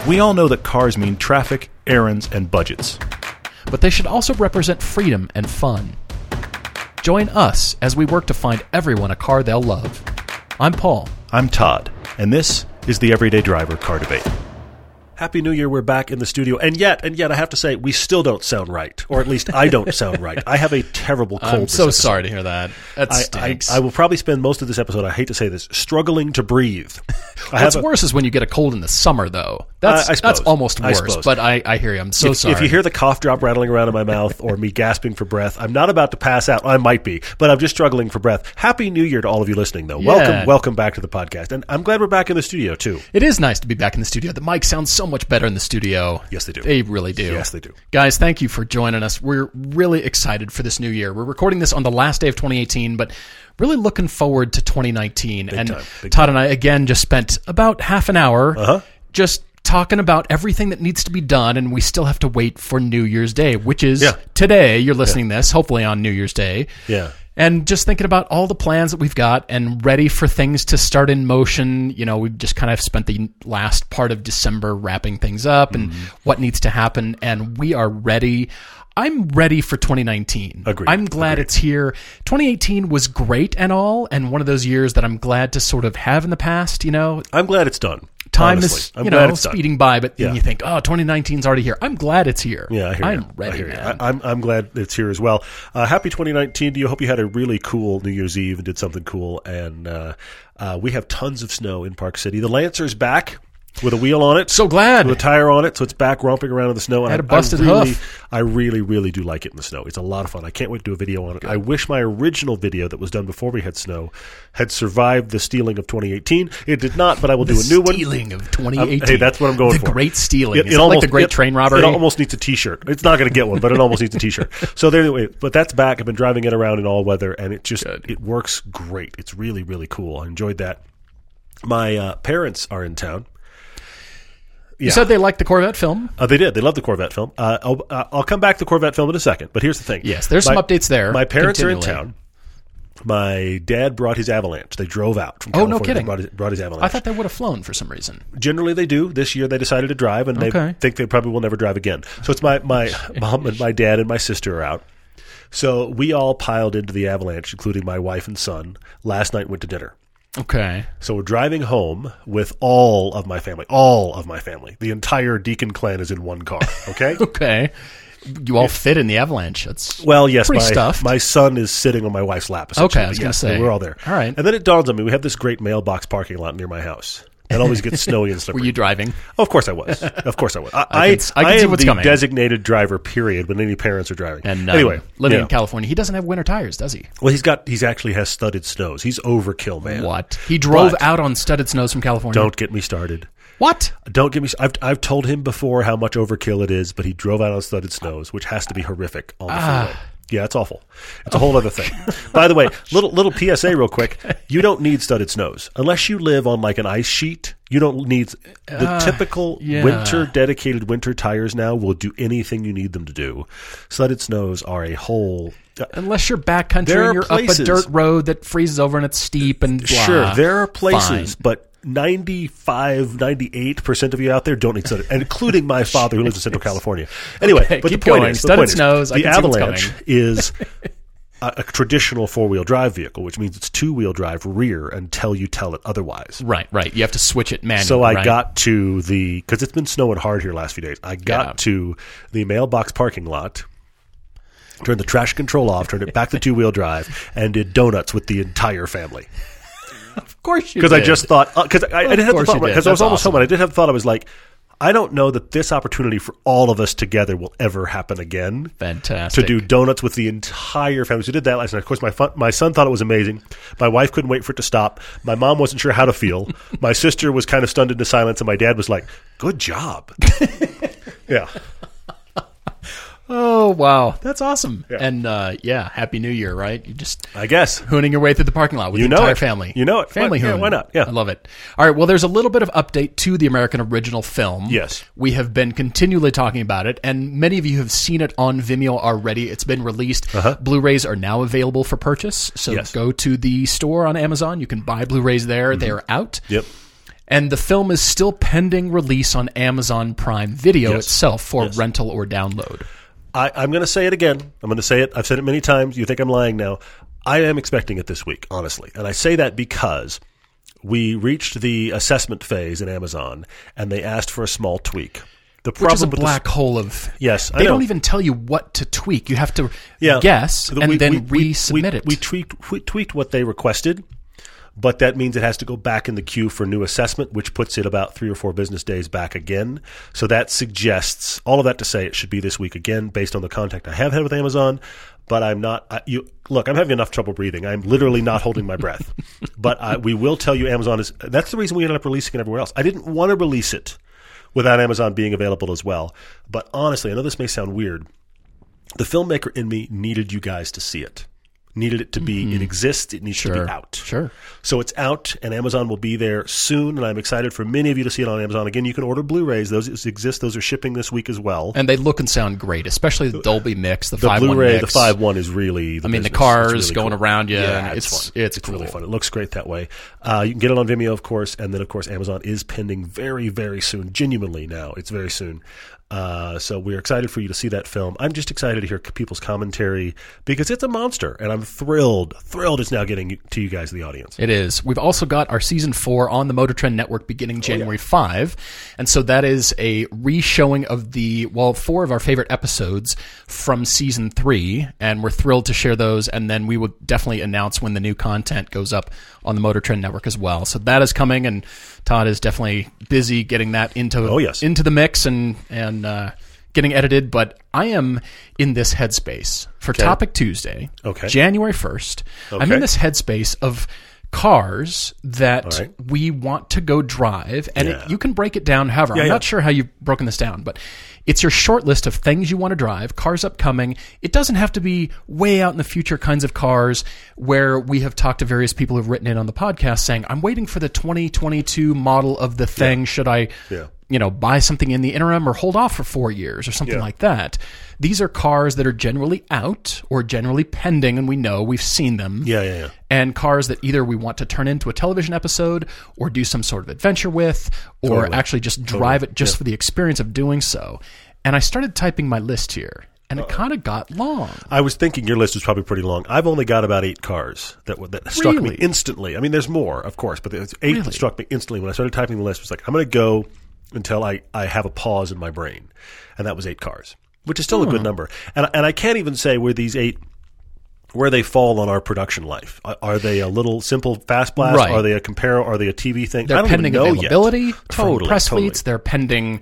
We all know that cars mean traffic, errands, and budgets. But they should also represent freedom and fun. Join us as we work to find everyone a car they'll love. I'm Paul. I'm Todd, and this is the Everyday Driver Car Debate. Happy New Year, we're back in the studio, and yet I have to say, we still don't sound right, or at least I don't sound right. I have a terrible cold. I'm so sorry to hear that. That stinks. I will probably spend most of this episode, I hate to say this, struggling to breathe. What's worse is when you get a cold in the summer, though. That's almost worse, but I hear you. I'm so sorry. If you hear the cough drop rattling around in my mouth or me gasping for breath, I'm not about to pass out. I might be, but I'm just struggling for breath. Happy New Year to all of you listening, though. Yeah. Welcome back to the podcast. And I'm glad we're back in the studio, too. It is nice to be back in the studio. The mic sounds so much better in the studio. Yes, they do. They really do. Yes, they do. Guys, thank you for joining us. We're really excited for this new year. We're recording this on the last day of 2018, but really looking forward to 2019. Big time. And I, again, just spent about half an hour just talking about everything that needs to be done, and we still have to wait for New Year's Day, which is today. You're listening to this, hopefully on New Year's Day. Yeah. And just thinking about all the plans that we've got and ready for things to start in motion. You know, we've just kind of spent the last part of December wrapping things up and what needs to happen, and we are ready. I'm ready for 2019. Agreed. I'm glad it's here. 2018 was great and all, and one of those years that I'm glad to sort of have in the past, you know. I'm glad it's done. Time honestly. is, speeding by, but then you think, 2019's already here. I'm glad it's here. Yeah, I hear I'm you. ready, man. I'm glad it's here as well. Happy 2019 to you. Hope you had a really cool New Year's Eve and did something cool. And we have tons of snow in Park City. The Lancer's back with a wheel on it. So glad. With a tire on it, so it's back romping around in the snow. I had a busted hoof. I really, really do like it in the snow. It's a lot of fun. I can't wait to do a video on it. Good. I wish my original video that was done before we had snow had survived the stealing of 2018. It did not, but I will do a new one. Stealing of 2018. Hey, that's what I'm going for. The great stealing. Is it almost like the great train robbery? It almost needs a T-shirt. It's not going to get one, but it almost needs a T-shirt. So there, anyway, but that's back. I've been driving it around in all weather, and it works great. It's really, really cool. I enjoyed that. My parents are in town. You said they liked the Corvette film? They did. They loved the Corvette film. I'll come back to the Corvette film in a second, but here's the thing. Yes, there's some updates there. My parents are in town. My dad brought his Avalanche. They drove out from California. Oh, no kidding. Brought his Avalanche. I thought they would have flown for some reason. Generally, they do. This year, they decided to drive, and they think they probably will never drive again. So it's my mom and my dad and my sister are out. So we all piled into the Avalanche, including my wife and son. Last night, went to dinner. Okay. So we're driving home with all of my family. All of my family. The entire Deacon clan is in one car. Okay? Okay. You all fit in the Avalanche. That's yes. pretty My son is sitting on my wife's lap. Okay, I was going to say. We're all there. All right. And then it dawns on me, we have this great mailbox parking lot near my house. It always gets snowy and slippery. Were you driving? Oh, of course I was. Of course I was. I can see am what's the coming. Designated driver, period, when any parents are driving. And anyway, living in California, he doesn't have winter tires, does he? Well, he actually has studded snows. He's overkill, man. What? He drove out on studded snows from California? Don't get me started. What? Don't get me. I've told him before how much overkill it is, but he drove out on studded snows, which has to be horrific on the freeway. Yeah, it's awful. It's a whole other thing. By the way, little PSA real quick. You don't need studded snows. Unless you live on like an ice sheet, you don't need the typical dedicated winter tires now will do anything you need them to do. Studded snows are a whole... Unless you're backcountry and you're up a dirt road that freezes over and it's steep and blah. Sure, there are places, but 98% of you out there don't need studded, including my father who lives in Central California. Anyway, but the point is, the Avalanche is a traditional four-wheel drive vehicle, which means it's two-wheel drive rear until you tell it otherwise. Right. You have to switch it manually. So I got to because it's been snowing hard here the last few days, I got to the mailbox parking lot, turned the traction control off, turned it back to two-wheel drive, and did donuts with the entire family. Of course you did. Because I just thought, because I didn't have the thought, because I was almost home, and I did have the thought, I was like, I don't know that this opportunity for all of us together will ever happen again. Fantastic. To do donuts with the entire family. So we did that last night. Of course, my son thought it was amazing. My wife couldn't wait for it to stop. My mom wasn't sure how to feel. My sister was kind of stunned into silence, and my dad was like, good job. Yeah. Oh, wow. That's awesome. Yeah. And, Happy New Year, right? You just... I guess. Hooning your way through the parking lot with the entire family. You know it. Family hooning. Yeah, why not? Yeah. I love it. All right, well, there's a little bit of update to the American original film. Yes. We have been continually talking about it, and many of you have seen it on Vimeo already. It's been released. Blu-rays are now available for purchase, so go to the store on Amazon. You can buy Blu-rays there. They're out. Yep. And the film is still pending release on Amazon Prime Video itself for rental or download. I'm going to say it again. I'm going to say it. I've said it many times. You think I'm lying now. I am expecting it this week, honestly. And I say that because we reached the assessment phase in Amazon, and they asked for a small tweak. Which is a black hole of... Yes, They don't even tell you what to tweak. You have to guess and then resubmit it. We tweaked what they requested, but that means it has to go back in the queue for new assessment, which puts it about 3 or 4 business days back again. So that suggests, all of that to say, it should be this week again, based on the contact I have had with Amazon. But I'm not. Look, I'm having enough trouble breathing. I'm literally not holding my breath. But we will tell you, Amazon is. That's the reason we ended up releasing it everywhere else. I didn't want to release it without Amazon being available as well. But honestly, I know this may sound weird. The filmmaker in me needed you guys to see it. Needed it to be, it exists, it needs to be out. Sure. So it's out, and Amazon will be there soon, and I'm excited for many of you to see it on Amazon. Again, you can order Blu-rays. Those exist. Those are shipping this week as well. And they look and sound great, especially the Dolby mix, the 5.1 Blu-ray, mix. the 5.1 is really the the cars really going cool. around you. Yeah, and it's cool. really fun. It looks great that way. You can get it on Vimeo, of course, and then, of course, Amazon is pending very, very soon. Genuinely now. It's very soon. So we're excited for you to see that film. I'm just excited to hear people's commentary because it's a monster, and I'm thrilled it's now getting to you guys, the audience. It is. We've also got our Season 4 on the Motor Trend Network beginning January 5, and so that is a re-showing of 4 of our favorite episodes from Season 3, and we're thrilled to share those, and then we will definitely announce when the new content goes up on the Motor Trend Network as well. So that is coming, and Todd is definitely busy getting that into the mix and getting edited. But I am in this headspace for Topic Tuesday, January 1st. I'm in this headspace of cars that we want to go drive, and you can break it down however. I'm not sure how you've broken this down, but it's your short list of things you want to drive, cars upcoming. It doesn't have to be way out in the future kinds of cars where we have talked to various people who've written in on the podcast saying, I'm waiting for the 2022 model of the thing. Should I buy something in the interim or hold off for 4 years or something like that? These are cars that are generally out or generally pending, and we've seen them. And cars that either we want to turn into a television episode or do some sort of adventure with, or actually just drive it just for the experience of doing so. And I started typing my list here, and it kind of got long. I was thinking your list was probably pretty long. I've only got about 8 cars that struck me instantly. I mean, there's more, of course, but there's 8 that struck me instantly. When I started typing the list, it was like, I'm going to go until I have a pause in my brain. And that was 8 cars, which is still a good number. And I can't even say where these 8, where they fall on our production life. Are they a little simple fast blast? Right. Are they a Comparo? Are they a TV thing? They're pending availability from press fleets. They're pending,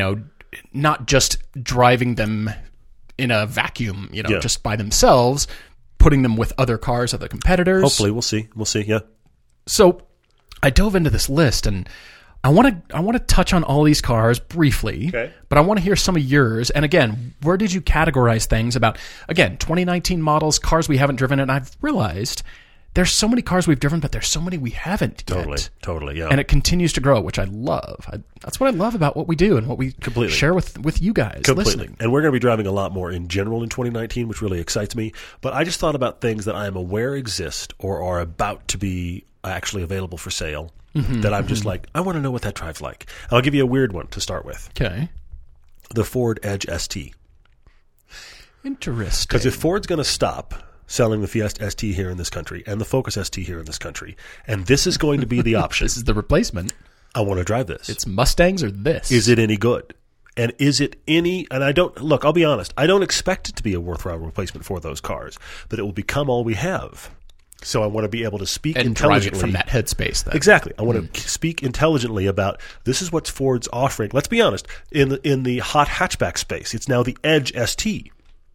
not just driving them in a vacuum, just by themselves, putting them with other cars, other competitors. Hopefully, we'll see. Yeah. So I dove into this list, and I want to touch on all these cars briefly, but I want to hear some of yours. And again, where did you categorize things about, 2019 models, cars we haven't driven? And I've realized there's so many cars we've driven, but there's so many we haven't yet. Totally, yeah. And it continues to grow, which I love. That's what I love about what we do and what we share with you guys listening. And we're going to be driving a lot more in general in 2019, which really excites me. But I just thought about things that I am aware exist or are about to be actually available for sale. That I'm just like, I want to know what that drives like. And I'll give you a weird one to start with. Okay. The Ford Edge ST. Interesting. Because if Ford's going to stop selling the Fiesta ST here in this country and the Focus ST here in this country, and this is going to be the option. This is the replacement. I want to drive this. It's Mustangs or this. Is it any good? And is it any, and I'll be honest, I don't expect it to be a worthwhile replacement for those cars, but it will become all we have. So I want to be able to speak intelligently. Drive it from that headspace, then. Exactly. I want to speak intelligently about this is what Ford's offering. Let's be honest. In the hot hatchback space, it's now the Edge ST.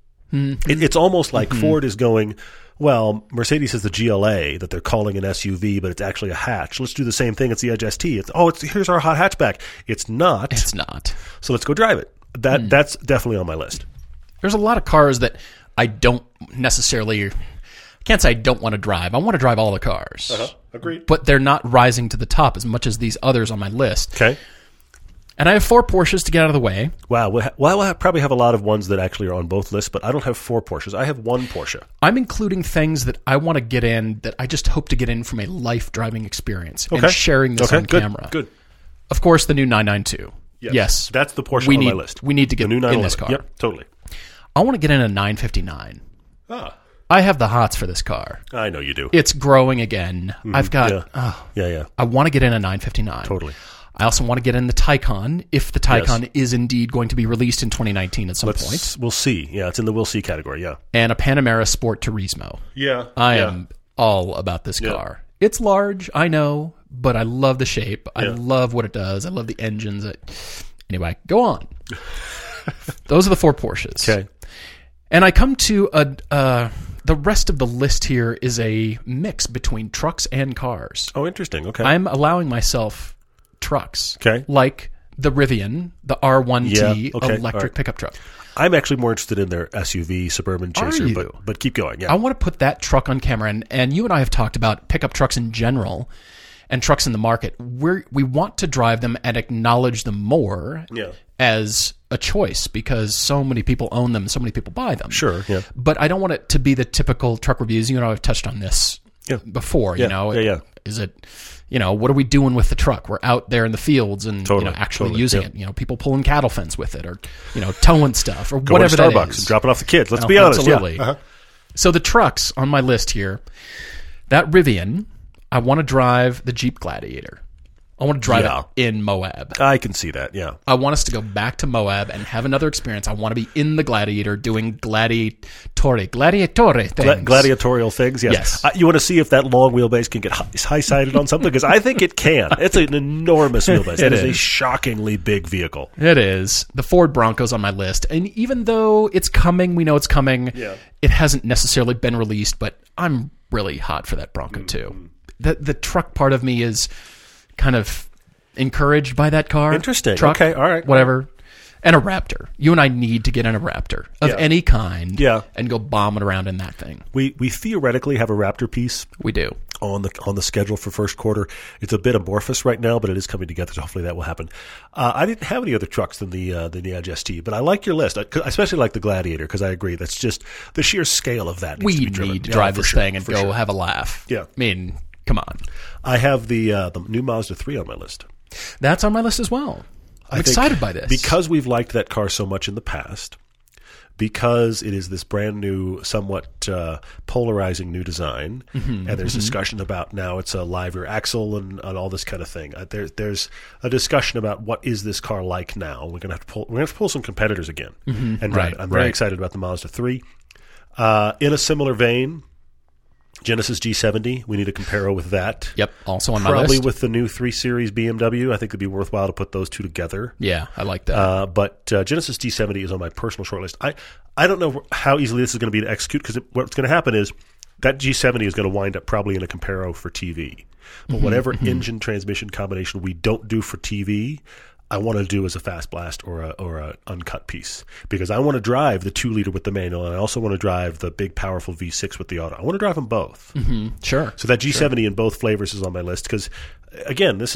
It's almost like Ford is going, well, Mercedes has the GLA that they're calling an SUV, but it's actually a hatch. Let's do the same thing. It's the Edge ST. Here's our hot hatchback. It's not. It's not. So let's go drive it. That's definitely on my list. There's a lot of cars that I don't necessarily... Can't say I don't want to drive. I want to drive all the cars. Agreed. But they're not rising to the top as much as these others on my list. Okay. And I have 4 Porsches to get out of the way. Wow. We'll probably have a lot of ones that actually are on both lists, but I don't have 4 Porsches. I have 1 Porsche. I'm including things that I want to get in that I just hope to get in from a life driving experience and sharing this on camera. Good. Of course, the new 992. Yes. That's the Porsche on my list. We need to get in this car. Yep, totally. I want to get in a 959. I have the hots for this car. I know you do. It's growing again. I've got... I want to get in a 959. Totally. I also want to get in the Taycan, if the Taycan is indeed going to be released in 2019 at some point. We'll see. Yeah, it's in the we'll see category, yeah. And a Panamera Sport Turismo. Yeah. I am all about this car. It's large, I know, but I love the shape. I love what it does. I love the engines. Anyway, go on. Those are the 4 Porsches. Okay. And I come to the rest of the list here is a mix between trucks and cars. Oh, interesting. Okay. I'm allowing myself trucks. Okay. Like the Rivian, the R1T electric pickup truck. I'm actually more interested in their SUV Suburban Chaser, but keep going. Yeah. I want to put that truck on camera, and you and I have talked about pickup trucks in general and trucks in the market. We want to drive them and acknowledge them more as a choice because so many people own them, so many people buy them. Sure, yeah. But I don't want it to be the typical truck reviews. You and I have touched on this before. Is it... what are we doing with the truck? We're out there in the fields and actually using it. People pulling cattle fence with it, or towing stuff, or going whatever to Starbucks that is. And dropping off the kids. Let's be honest. Absolutely. Yeah. So the trucks on my list here, that Rivian, I want to drive the Jeep Gladiator. I want to drive it in Moab. I can see that, yeah. I want us to go back to Moab and have another experience. I want to be in the Gladiator doing gladiatorial things. Gladiatorial things, yes. You want to see if that long wheelbase can get high-sided on something? Because I think it can. It's an enormous wheelbase. It is a shockingly big vehicle. It is. The Ford Bronco's on my list. And even though it's coming, we know it's coming, it hasn't necessarily been released, but I'm really hot for that Bronco, too. The truck part of me is... kind of encouraged by that car. Interesting. Truck, okay, all right. Whatever. And a Raptor. You and I need to get in a Raptor of any kind and go bombing around in that thing. We theoretically have a Raptor piece. We do. On the schedule for first quarter. It's a bit amorphous right now, but it is coming together, so hopefully that will happen. I didn't have any other trucks than the Edge ST, but I like your list. I especially like the Gladiator because I agree. That's just the sheer scale of that needs to be driven. We need to drive this thing and go have a laugh. Yeah. I mean... come on. I have the new Mazda 3 on my list. That's on my list as well. I'm excited by this. Because we've liked that car so much in the past, because it is this brand new, somewhat polarizing new design, and there's discussion about now it's a live rear axle and all this kind of thing. There's a discussion about what is this car like now. We're going to have to pull some competitors again and drive it. I'm very excited about the Mazda 3. In a similar vein, Genesis G70, we need a comparo with that. Yep, also on my list. Probably with the new 3 Series BMW. I think it'd be worthwhile to put those two together. Yeah, I like that. But Genesis G70 is on my personal shortlist. I don't know how easily this is going to be to execute because what's going to happen is that G70 is going to wind up probably in a comparo for TV. But whatever engine transmission combination we don't do for TV, I want to do as a fast blast or a uncut piece because I want to drive the 2-liter with the manual and I also want to drive the big powerful V6 with the auto. I want to drive them both. Sure. So that G70 in both flavors is on my list because, again, we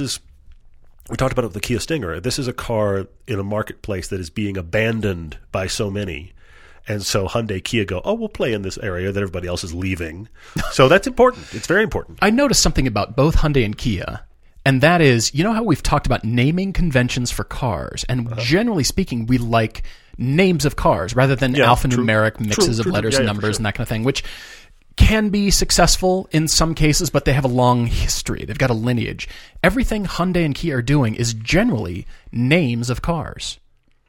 talked about it with the Kia Stinger. This is a car in a marketplace that is being abandoned by so many. And so Hyundai, Kia go, we'll play in this area that everybody else is leaving. So that's important. It's very important. I noticed something about both Hyundai and Kia. And that is, you know how we've talked about naming conventions for cars, and generally speaking, we like names of cars rather than alphanumeric mixes of letters and numbers and that kind of thing, which can be successful in some cases, but they have a long history. They've got a lineage. Everything Hyundai and Kia are doing is generally names of cars.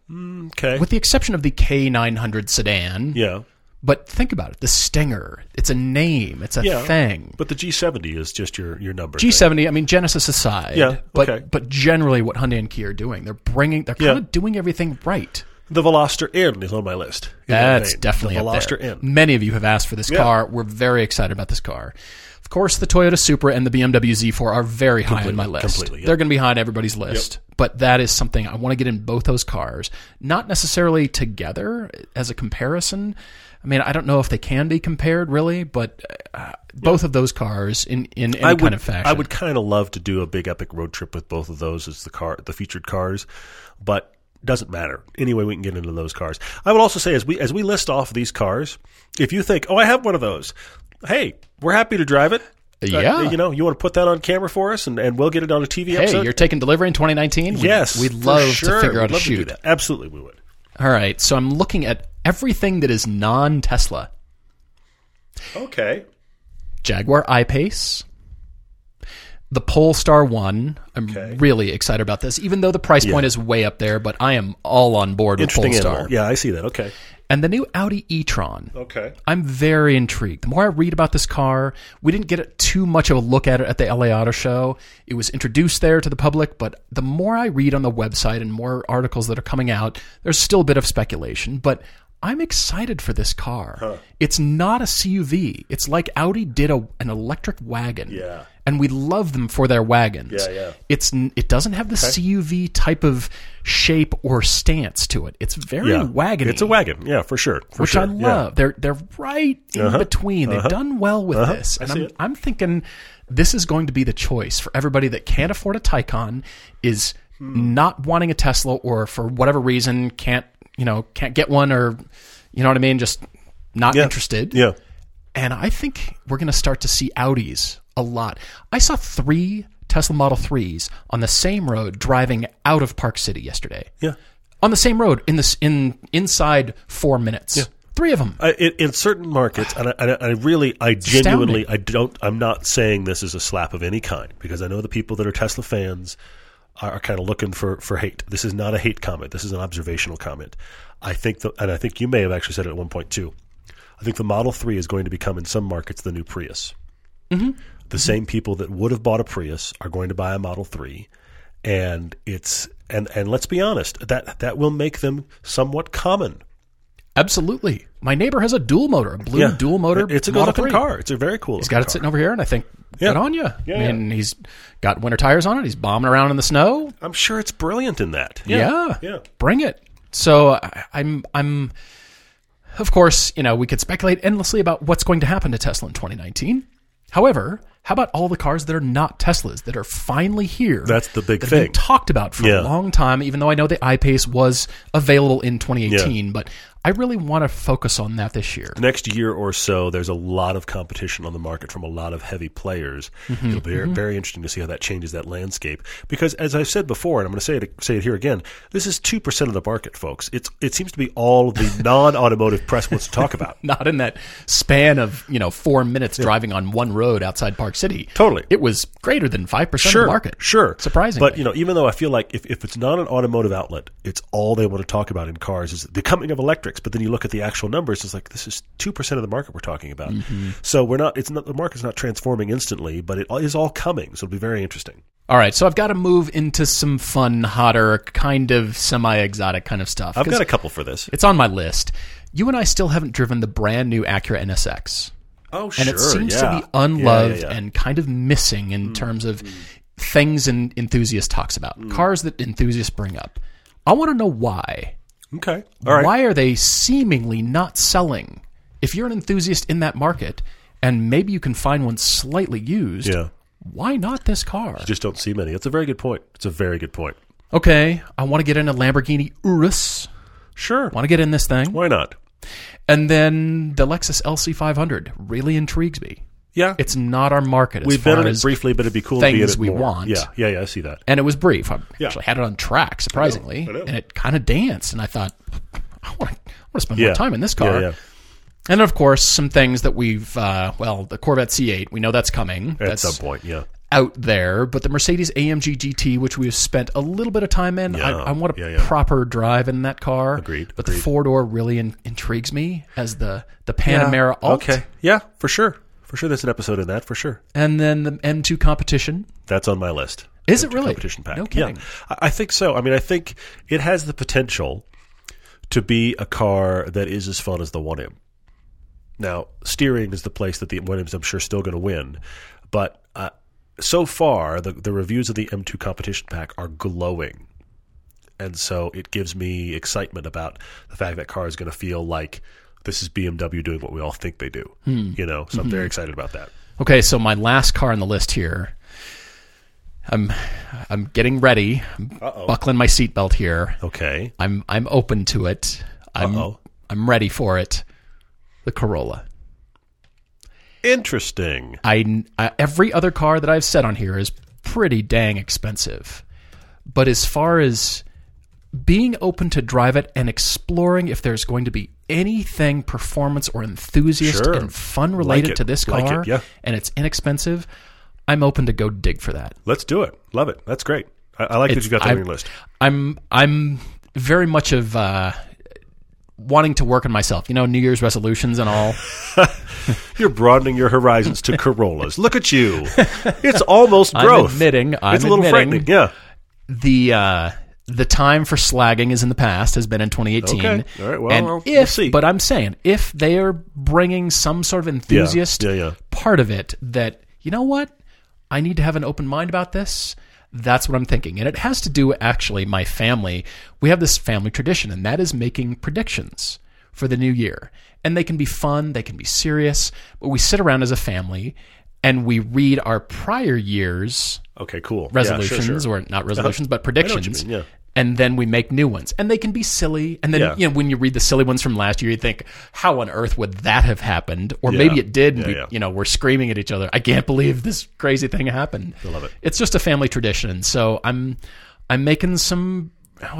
Okay. With the exception of the K900 sedan. Yeah. But think about it. The Stinger, it's a name. It's a thing. But the G70 is just your number. G70, thing. I mean, Genesis aside. Yeah, okay. But generally what Hyundai and Kia are doing, they're kind of doing everything right. The Veloster N is on my list. That's definitely the up Veloster there. N. Many of you have asked for this car. We're very excited about this car. Of course, the Toyota Supra and the BMW Z4 are very high on my list. Completely, They're going to be high on everybody's list. But that is something I want to get in both those cars. Not necessarily together as a comparison, I mean, I don't know if they can be compared really, but both of those cars in any kind of fashion. I would kind of love to do a big epic road trip with both of those as the featured cars, but doesn't matter. Anyway, we can get into those cars. I would also say as we list off these cars, if you think, I have one of those, hey, we're happy to drive it. Yeah. You want to put that on camera for us and we'll get it on a TV episode? Hey, you're taking delivery in 2019? Yes. We'd love to figure out a shoot. To do that. Absolutely, we would. All right. So I'm looking at everything that is non-Tesla. Okay. Jaguar I-Pace. The Polestar 1. I'm really excited about this, even though the price point is way up there, but I am all on board with Polestar. Animal. Yeah, I see that. Okay. And the new Audi e-tron. Okay. I'm very intrigued. The more I read about this car, we didn't get too much of a look at it at the LA Auto Show. It was introduced there to the public, but the more I read on the website and more articles that are coming out, there's still a bit of speculation, but I'm excited for this car. Huh. It's not a CUV. It's like Audi did an electric wagon. Yeah. And we love them for their wagons. Yeah. It doesn't have the CUV type of shape or stance to it. It's very wagony. It's a wagon, yeah, for sure. Which I love. Yeah. They're right in between. They've done well with this. And I'm thinking this is going to be the choice for everybody that can't afford a Taycan, is not wanting a Tesla, or for whatever reason can't get one, or you know what I mean, just not interested. Yeah. And I think we're going to start to see Audis a lot. I saw 3 Tesla Model 3s on the same road driving out of Park City yesterday. Yeah. On the same road inside 4 minutes. Yeah. 3 of them. In certain markets, and I genuinely, I'm not saying this is a slap of any kind, because I know the people that are Tesla fans are kind of looking for hate. This is not a hate comment. This is an observational comment. I think you may have actually said it at one point too. I think the Model 3 is going to become in some markets the new Prius. Mm-hmm. The same people that would have bought a Prius are going to buy a Model 3, and let's be honest, that will make them somewhat common. Absolutely. My neighbor has a dual motor, a blue dual motor. It's a good looking car. It's a very cool. He's got it sitting over here, and I think, good on you. Yeah, I mean, he's got winter tires on it. He's bombing around in the snow. I'm sure it's brilliant in that. Yeah. Bring it. So I'm. Of course, we could speculate endlessly about what's going to happen to Tesla in 2019. However, how about all the cars that are not Teslas that are finally here? That's the big thing. Been talked about for a long time, even though I know the I-Pace was available in 2018. But I really want to focus on that this year. Next year or so, there's a lot of competition on the market from a lot of heavy players. It'll be very interesting to see how that changes that landscape. Because as I've said before, and I'm going to say it here again, this is 2% of the market, folks. It seems to be all of the non-automotive press wants to talk about. Not in that span of 4 minutes driving on one road outside Park City. Totally. It was greater than 5% of the market. Sure. Surprisingly. But even though I feel like if it's not an automotive outlet, it's all they want to talk about in cars is the coming of electrics. But then you look at the actual numbers, it's like this is 2% of the market we're talking about. So the market's not transforming instantly, but it is all coming. So it'll be very interesting. All right, so I've got to move into some fun, hotter, kind of semi-exotic kind of stuff. I've got a couple for this. It's on my list. You and I still haven't driven the brand new Acura NSX. Oh, sure. And it seems to be unloved and kind of missing in terms of things enthusiast talks about, cars that enthusiasts bring up. I want to know why. Okay. All right. Why are they seemingly not selling? If you're an enthusiast in that market, and maybe you can find one slightly used, why not this car? You just don't see many. It's a very good point. Okay, I want to get in a Lamborghini Urus. Sure. Want to get in this thing. Why not? And then the Lexus LC500 really intrigues me. Yeah. It's not our market as We've far been in as it briefly, but it'd be cool to be in it we more. want. Yeah, I see that. And it was brief. I actually had it on track, surprisingly. I know. And it kind of danced. And I thought, I want to spend more time in this car. Yeah. And, of course, some things that we've, the Corvette C8, we know that's coming. At some point, out there. But the Mercedes AMG GT, which we've spent a little bit of time in, I want a proper drive in that car. Agreed. But the four-door really intrigues me as the Panamera Alt. Okay. Yeah, for sure. For sure, there's an episode in that, for sure. And then the M2 Competition. That's on my list. Is it really? Competition pack. No kidding. Yeah, I think so. I mean, I think it has the potential to be a car that is as fun as the 1M. Now, steering is the place that the 1M's, I'm sure, still going to win. But so far, the reviews of the M2 Competition pack are glowing. And so it gives me excitement about the fact that car is going to feel like this is BMW doing what we all think they do. So I'm very excited about that. Okay, so my last car on the list here. I'm getting ready. I'm buckling my seatbelt here. Okay. I'm open to it. I'm ready for it. The Corolla. Interesting. Every other car that I've said on here is pretty dang expensive. But as far as being open to drive it and exploring if there's going to be anything performance or enthusiast and fun related to this car, and it's inexpensive, I'm open to go dig for that. Let's do it. Love it. That's great. I like that you got that on your list. I'm very much of wanting to work on myself. New Year's resolutions and all. You're broadening your horizons to Corollas. Look at you. It's almost growth. I'm admitting. It's a little frightening. Yeah. The time for slagging is in the past, has been in 2018. Okay. All right. Well, we'll see. But I'm saying, if they are bringing some sort of enthusiast part of it that, you know what, I need to have an open mind about this, that's what I'm thinking. And it has to do, actually, my family. We have this family tradition, and that is making predictions for the new year. And they can be fun, they can be serious, but we sit around as a family and we read our prior year's resolutions, or not resolutions, but predictions. And then we make new ones. And they can be silly. And then, when you read the silly ones from last year, you think, how on earth would that have happened? Or maybe it did. And we're screaming at each other. I can't believe this crazy thing happened. I love it. It's just a family tradition. So I'm making some,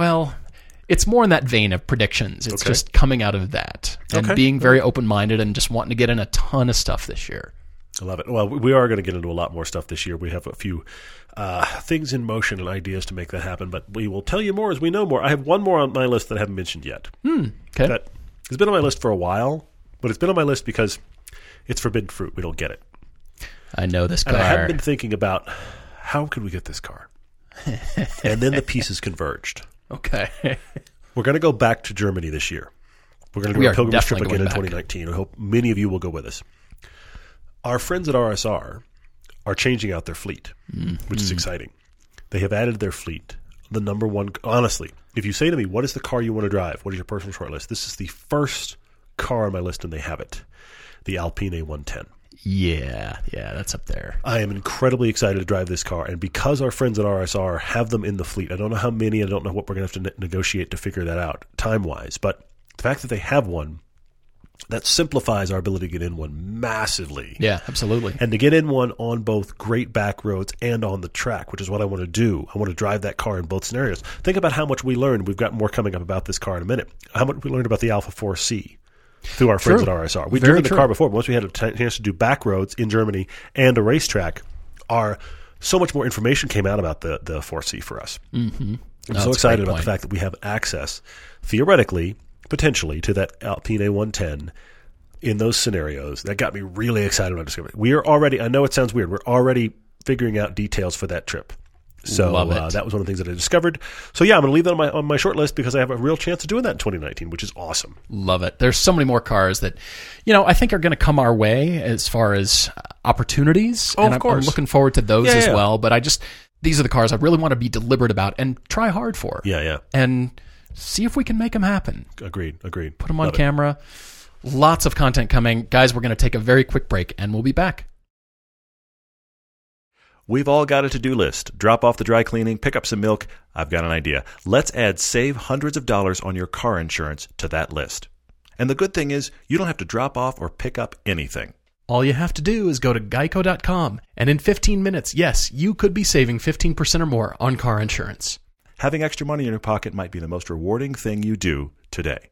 it's more in that vein of predictions. It's just coming out of that and being very open-minded and just wanting to get in a ton of stuff this year. I love it. Well, we are going to get into a lot more stuff this year. We have a few things in motion and ideas to make that happen, but we will tell you more as we know more. I have one more on my list that I haven't mentioned yet. Okay. That has been on my list for a while, but it's been on my list because it's forbidden fruit. We don't get it. I know this car. And I have been thinking about how could we get this car? And then the pieces converged. Okay. We're going to go back to Germany this year. We're going to do a pilgrimage trip again in 2019. I hope many of you will go with us. Our friends at RSR are changing out their fleet, which is exciting. They have added their fleet. The number one, honestly, if you say to me, what is the car you want to drive? What is your personal short list? This is the first car on my list, and they have it. The Alpine A110. Yeah, that's up there. I am incredibly excited to drive this car, and because our friends at RSR have them in the fleet, I don't know how many, I don't know what we're going to have to negotiate to figure that out time-wise, but the fact that they have one, that simplifies our ability to get in one massively. Yeah, absolutely. And to get in one on both great back roads and on the track, which is what I want to do. I want to drive that car in both scenarios. Think about how much we learned. We've got more coming up about this car in a minute. How much we learned about the Alpha 4C through our friends at RSR. We've driven the car before, but once we had a chance to do back roads in Germany and a racetrack, so much more information came out about the 4C for us. Mm-hmm. I'm so excited about the fact that we have access, theoretically, potentially, to that Alpine A110 in those scenarios. That got me really excited about discovering it. We are already, I know it sounds weird, we're already figuring out details for that trip. So that was one of the things that I discovered. So yeah, I'm going to leave that on my short list because I have a real chance of doing that in 2019, which is awesome. Love it. There's so many more cars that, I think are going to come our way as far as opportunities. Oh, of course. I'm looking forward to those as well. But these are the cars I really want to be deliberate about and try hard for. Yeah. And see if we can make them happen. Agreed. Put them on camera. Lots of content coming. Guys, we're going to take a very quick break, and we'll be back. We've all got a to-do list. Drop off the dry cleaning, pick up some milk. I've got an idea. Let's save hundreds of dollars on your car insurance to that list. And the good thing is, you don't have to drop off or pick up anything. All you have to do is go to geico.com, and in 15 minutes, yes, you could be saving 15% or more on car insurance. Having extra money in your pocket might be the most rewarding thing you do today.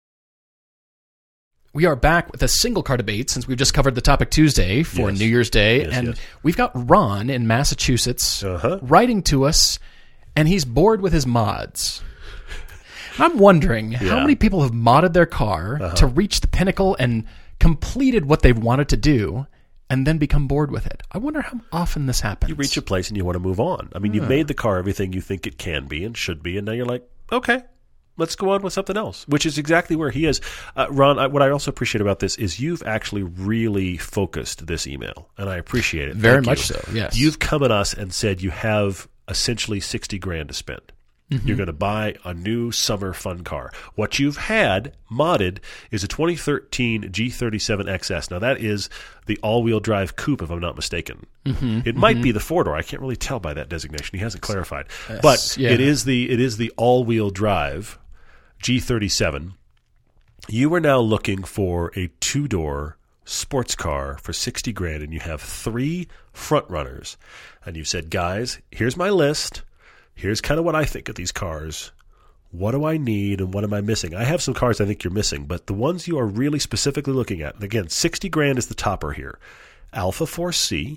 We are back with a single car debate since we've just covered the topic Tuesday for New Year's Day. And we've got Ron in Massachusetts writing to us, and he's bored with his mods. I'm wondering how many people have modded their car to reach the pinnacle and completed what they've wanted to do and then become bored with it. I wonder how often this happens. You reach a place and you want to move on. I mean, you've made the car everything you think it can be and should be, and now you're like, okay, let's go on with something else, which is exactly where he is. Ron, what I also appreciate about this is you've actually really focused this email, and I appreciate it. Very much so, yes. You've come at us and said you have essentially $60,000 to spend. You're going to buy a new summer fun car. What you've had modded is a 2013 G37 XS. Now, that is the all-wheel drive coupe, if I'm not mistaken. It might be the four-door. I can't really tell by that designation. He hasn't clarified. But it is the all-wheel drive G37. You are now looking for a two-door sports car for $60,000, and you have 3 front runners. And you've said, guys, here's my list. Here's kind of what I think of these cars. What do I need and what am I missing? I have some cars I think you're missing, but the ones you are really specifically looking at, and again, $60,000 is the topper here. Alfa 4C,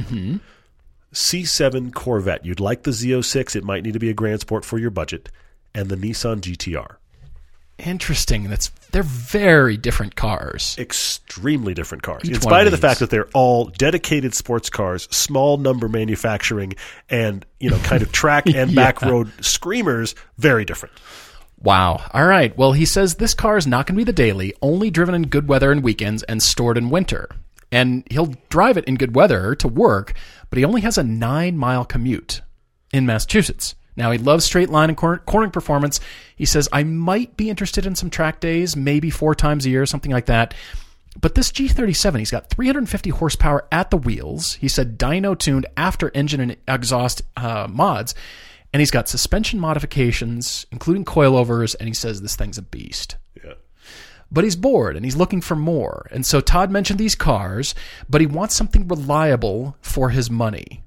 C7 Corvette. You'd like the Z06. It might need to be a Grand Sport for your budget. And the Nissan GTR. Interesting. They're very different cars. Extremely different cars. In spite of the fact that they're all dedicated sports cars, small number manufacturing, and kind of track and back road screamers, very different. Wow. All right. Well, he says this car is not going to be the daily, only driven in good weather and weekends and stored in winter. And he'll drive it in good weather to work, but he only has a 9-mile commute in Massachusetts. Now, he loves straight line and cornering performance. He says, I might be interested in some track days, maybe 4 times a year, something like that. But this G37, he's got 350 horsepower at the wheels. He said dyno tuned after engine and exhaust mods. And he's got suspension modifications, including coilovers, and he says this thing's a beast. Yeah. But he's bored, and he's looking for more. And so Todd mentioned these cars, but he wants something reliable for his money.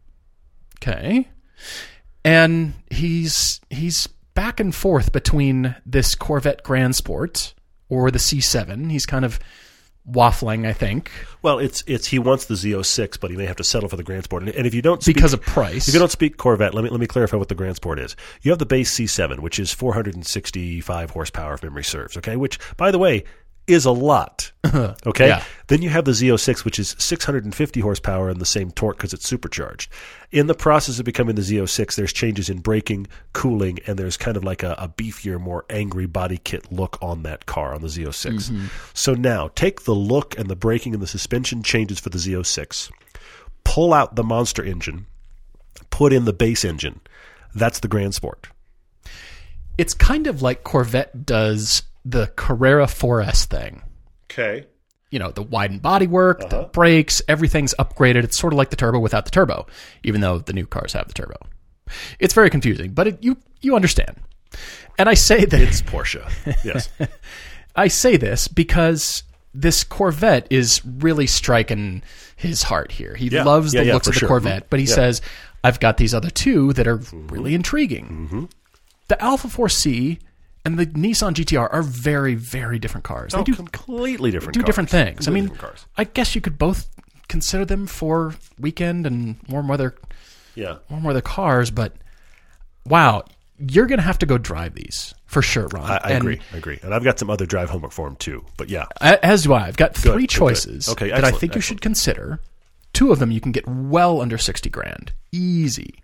Okay. And he's back and forth between this Corvette Grand Sport or the C7. He's kind of waffling, I think. Well, it's he wants the Z06, but he may have to settle for the Grand Sport. And if you don't because of price, if you don't speak Corvette, let me clarify what the Grand Sport is. You have the base C7, which is 465 horsepower, if memory serves. Okay, which by the way is a lot. Okay, yeah. Then you have the Z06, which is 650 horsepower and the same torque because it's supercharged. In the process of becoming the Z06, there's changes in braking, cooling, and there's kind of like a beefier, more angry body kit look on that car, on the Z06. So now, take the look and the braking and the suspension changes for the Z06, pull out the monster engine, put in the base engine. That's the Grand Sport. It's kind of like Corvette does the Carrera 4S thing. Okay. The widened bodywork, the brakes, everything's upgraded. It's sort of like the turbo without the turbo, even though the new cars have the turbo. It's very confusing, but you understand. And I say that it's Porsche. Yes. I say this because this Corvette is really striking his heart here. He loves the looks of the Corvette, but he says, I've got these other two that are really intriguing. The Alfa 4C and the Nissan GTR are very, very different cars. They do completely different do cars. Different things. Completely I guess you could both consider them for weekend and warm weather cars, but wow, you're going to have to go drive these for sure, Ron. I agree. And I've got some other drive homework for him too, but yeah. As do I. I've got 3 choices that I think you should consider. 2 of them you can get well under $60,000. Easy.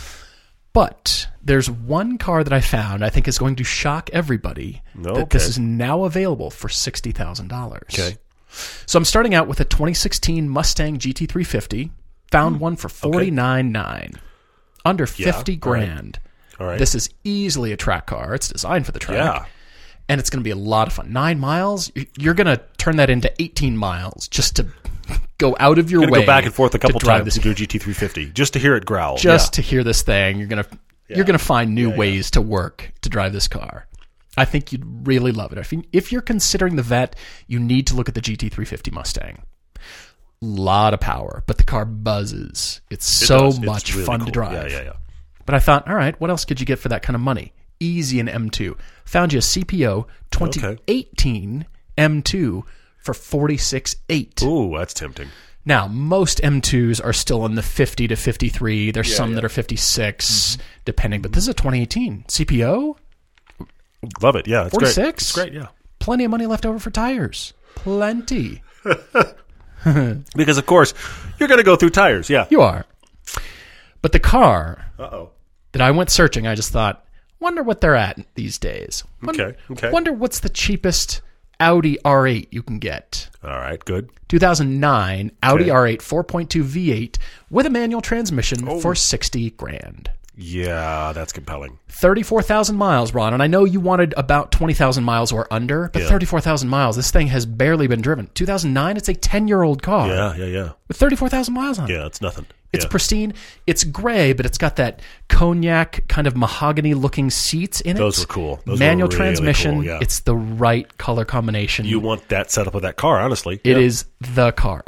But there's one car that I found I think is going to shock everybody that this is now available for $60,000. Okay. So I'm starting out with a 2016 Mustang GT350. Found one for $49,900. Under $50,000. All right. This is easily a track car. It's designed for the track. Yeah. And it's going to be a lot of fun. 9 miles, you're going to turn that into 18 miles just to go out of your way. Go back and forth a couple times to do a GT350 just to hear it growl. Just to hear this thing, you're gonna find new ways to work to drive this car. I think you'd really love it. If you're considering the Vet, you need to look at the GT350 Mustang. Lot of power, but the car buzzes. It's so much really fun to drive. Yeah. But I thought, all right, what else could you get for that kind of money? Easy in M2. Found you a CPO 2018 M2 for $46,800. Ooh, that's tempting. Now, most M2s are still in the 50 to 53. There's some that are 56, depending. But this is a 2018 CPO. Love it. Yeah, it's 46? great. It's great, yeah. Plenty of money left over for tires. Plenty. Because, of course, you're going to go through tires, yeah. You are. But the car that I went searching, I just thought, wonder what they're at these days. Wonder what's the cheapest Audi R8 you can get. All right, good. 2009 Audi R8 4.2 V8 with a manual transmission for $60,000. Yeah, that's compelling. 34,000 miles, Ron, and I know you wanted about 20,000 miles or under, but 34,000 miles, this thing has barely been driven. 2009, it's a 10-year-old car. Yeah. With 34,000 miles on it. Yeah, it's nothing. It's pristine. It's gray, but it's got that cognac kind of mahogany-looking seats in it. Those were cool. Those Manual were really transmission. cool, yeah. It's the right color combination. You want that setup with that car, honestly. It is the car.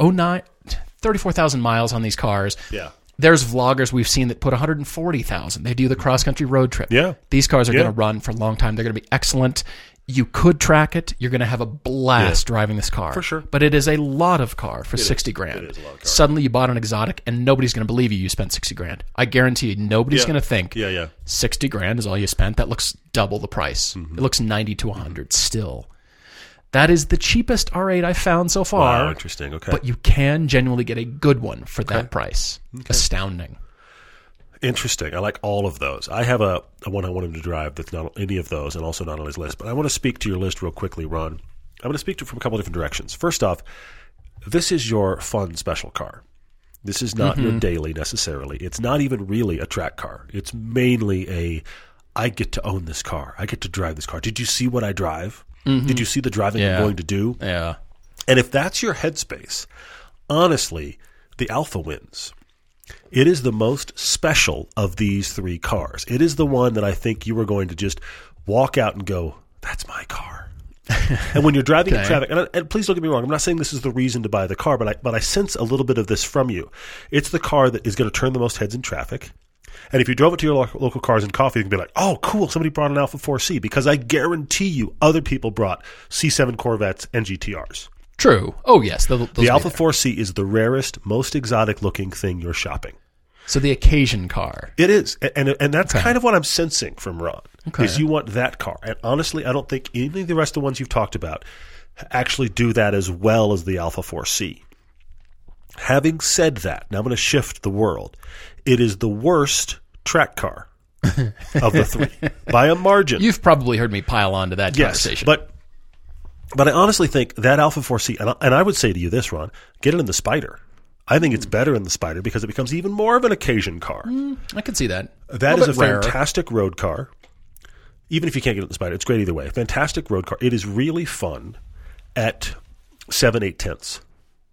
34,000 miles on these cars. Yeah. There's vloggers we've seen that put 140,000. They do the cross-country road trip. Yeah. These cars are going to run for a long time. They're going to be excellent. You could track it. You're going to have a blast driving this car. For sure. But it is a lot of car for 60 grand. It is a lot of car. Suddenly you bought an exotic and nobody's going to believe you spent 60 grand. I guarantee you nobody's going to think 60 grand is all you spent. That looks double the price. Mm-hmm. It looks 90 to 100 still. That is the cheapest R8 I've found so far. Wow, interesting. Okay. But you can genuinely get a good one for that price. Astounding. Interesting. I like all of those. I have a one I want him to drive that's not any of those and also not on his list. But I want to speak to your list real quickly, Ron. I'm going to speak to it from a couple of different directions. First off, this is your fun special car. This is not your daily necessarily. It's not even really a track car. It's mainly I get to own this car. I get to drive this car. Did you see what I drive? Did you see the driving I'm going to do? Yeah. And if that's your headspace, honestly, the Alfa wins. It is the most special of these three cars. It is the one that I think you are going to just walk out and go, that's my car. And when you're driving in traffic, and please don't get me wrong, I'm not saying this is the reason to buy the car, but I sense a little bit of this from you. It's the car that is going to turn the most heads in traffic. And if you drove it to your local Cars and Coffee, you can be like, oh, cool, somebody brought an Alfa 4C, because I guarantee you other people brought C7 Corvettes and GTRs. True. Oh, yes. The Alfa 4C is the rarest, most exotic-looking thing you're shopping. So the occasion car. It is. And that's kind of what I'm sensing from Ron, is you want that car. And honestly, I don't think any of the rest of the ones you've talked about actually do that as well as the Alfa 4C. Having said that, now I'm going to shift the world. It is the worst track car of the three by a margin. You've probably heard me pile on to that conversation. But I honestly think that Alfa 4C, and I would say to you this, Ron, get it in the Spider. I think it's better in the Spider because it becomes even more of an occasion car. I can see that. That is a fantastic road car. Even if you can't get it in the Spider, it's great either way. Fantastic road car. It is really fun at 7/8.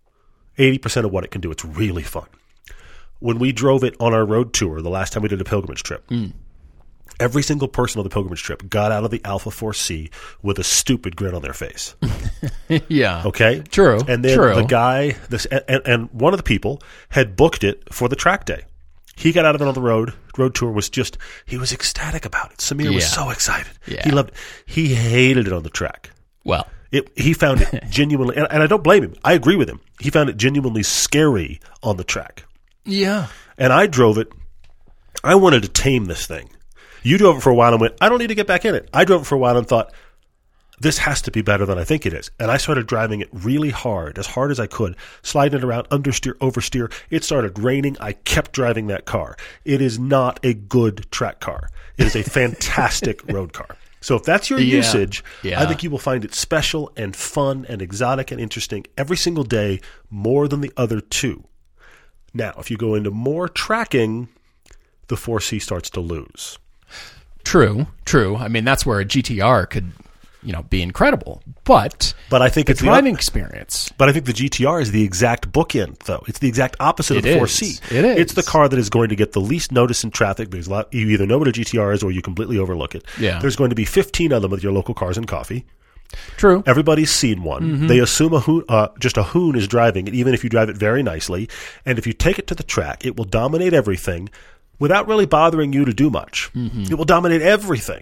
80% of what it can do. It's really fun. When we drove it on our road tour, the last time we did a pilgrimage trip, every single person on the pilgrimage trip got out of the Alfa 4C with a stupid grin on their face. Yeah. Okay? True. And then the guy, and one of the people had booked it for the track day. He got out of it on the road tour, he was ecstatic about it. Samir was so excited. Yeah. He loved it. He hated it on the track. Well. He found it genuinely, and I don't blame him. I agree with him. He found it genuinely scary on the track. Yeah. And I drove it. I wanted to tame this thing. You drove it for a while and went, I don't need to get back in it. I drove it for a while and thought, this has to be better than I think it is. And I started driving it really hard as I could, sliding it around, understeer, oversteer. It started raining. I kept driving that car. It is not a good track car. It is a fantastic road car. So if that's your usage, I think you will find it special and fun and exotic and interesting every single day more than the other two. Now, if you go into more tracking, the 4C starts to lose. True. I mean, that's where a GTR could, be incredible. But I think it's driving experience. But I think the GTR is the exact bookend, though. It's the exact opposite of the 4C. It is. It's the car that is going to get the least notice in traffic because you either know what a GTR is or you completely overlook it. Yeah. There's going to be 15 of them with your local Cars and Coffee. True. Everybody's seen one. Mm-hmm. They assume just a hoon is driving it, even if you drive it very nicely. And if you take it to the track, it will dominate everything without really bothering you to do much. Mm-hmm. It will dominate everything.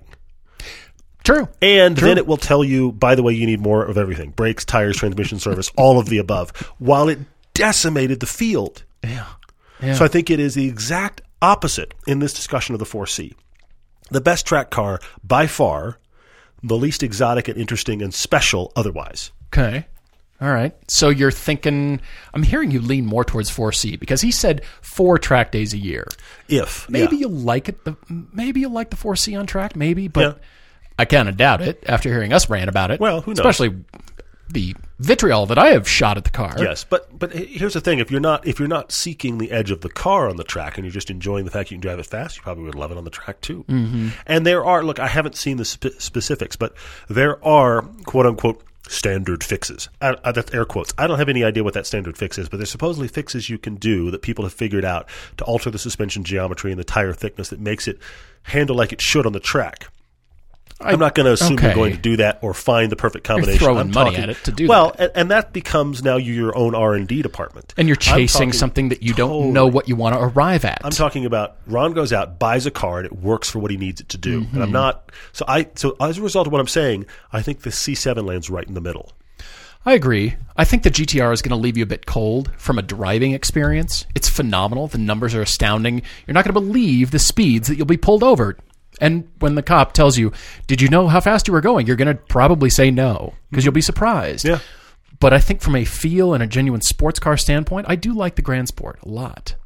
True. And then it will tell you, by the way, you need more of everything. Brakes, tires, transmission service, all of the above, while it decimated the field. Yeah. So I think it is the exact opposite in this discussion of the 4C. The best track car, by far, the least exotic and interesting and special otherwise. Okay. All right. So you're thinking, I'm hearing you lean more towards 4C because he said 4 track days a year. Maybe you'll like it. Maybe you'll like the 4C on track, maybe, but I kind of doubt it after hearing us rant about it. Well, who knows? Especially the vitriol that I have shot at the car. Yes, but here's the thing: if you're not seeking the edge of the car on the track, and you're just enjoying the fact you can drive it fast, you probably would love it on the track too. Mm-hmm. And there are, look, I haven't seen the specifics, but there are quote unquote standard fixes. That's air quotes. I don't have any idea what that standard fix is, but there's supposedly fixes you can do that people have figured out to alter the suspension geometry and the tire thickness that makes it handle like it should on the track. I'm not going to assume you're going to do that or find the perfect combination. You're throwing money at it to do that. Well, and that becomes now your own R&D department. And you're chasing something that you don't know what you want to arrive at. I'm talking about Ron goes out, buys a car, and it works for what he needs it to do. Mm-hmm. And I'm not – so as a result of what I'm saying, I think the C7 lands right in the middle. I agree. I think the GTR is going to leave you a bit cold from a driving experience. It's phenomenal. The numbers are astounding. You're not going to believe the speeds that you'll be pulled over. And when the cop tells you, did you know how fast you were going? You're going to probably say no because you'll be surprised. Yeah. But I think from a feel and a genuine sports car standpoint, I do like the Grand Sport a lot.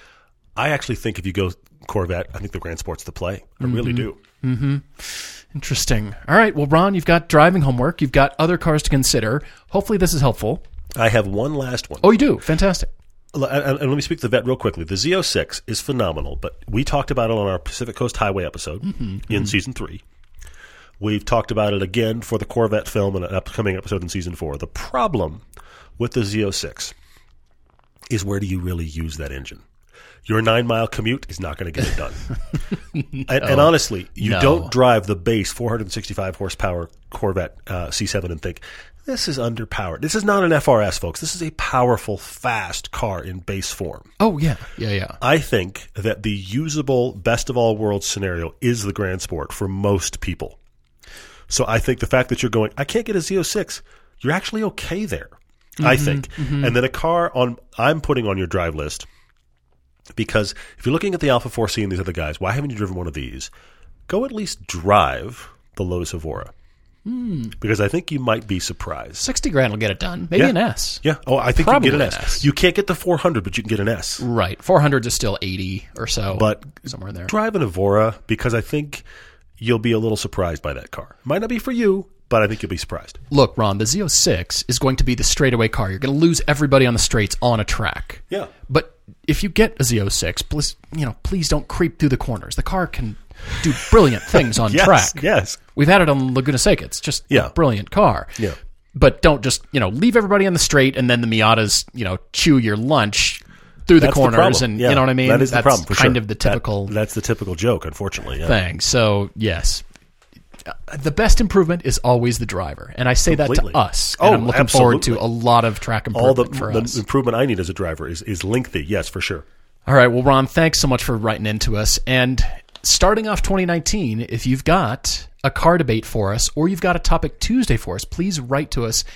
I actually think if you go Corvette, I think the Grand Sport's the play. I really do. Mm-hmm. Interesting. All right. Well, Ron, you've got driving homework. You've got other cars to consider. Hopefully this is helpful. I have one last one. Oh, you do? Fantastic. And let me speak to the Vet real quickly. The Z06 is phenomenal, but we talked about it on our Pacific Coast Highway episode in Season 3. We've talked about it again for the Corvette film in an upcoming episode in Season 4. The problem with the Z06 is where do you really use that engine? Your 9-mile commute is not going to get it done. And honestly, you don't drive the base 465 horsepower Corvette C7 and think, this is underpowered. This is not an FRS, folks. This is a powerful, fast car in base form. Oh, yeah. Yeah. I think that the usable best of all worlds scenario is the Grand Sport for most people. So I think the fact that you're going, I can't get a Z06, you're actually okay there, I think. Mm-hmm. And then a car I'm putting on your drive list, because if you're looking at the Alpha 4C and these other guys, why haven't you driven one of these? Go at least drive the Lotus Evora. Because I think you might be surprised. $60,000 will get it done. Maybe an S. Yeah. Oh, I think probably you can get an S. You can't get the 400, but you can get an S. Right. 400 is still 80 or so. But somewhere there. Drive an Evora because I think you'll be a little surprised by that car. Might not be for you, but I think you'll be surprised. Look, Ron, the Z06 is going to be the straightaway car. You're going to lose everybody on the straights on a track. Yeah. But if you get a Z06, please don't creep through the corners. The car can do brilliant things on track. Yes. We've had it on Laguna Seca. It's just a brilliant car. Yeah. But don't just, leave everybody on the straight and then the Miatas, chew your lunch through the corners. And you know what I mean? That is the problem. That's kind of the typical that's the typical joke, unfortunately. thing. So, yes. The best improvement is always the driver. And I say that to us. And I'm looking forward to a lot of track improvement for us. The improvement I need as a driver is lengthy. Yes, for sure. All right. Well, Ron, thanks so much for writing into us. And starting off 2019, if you've got a car debate for us or you've got a Topic Tuesday for us, please write to us,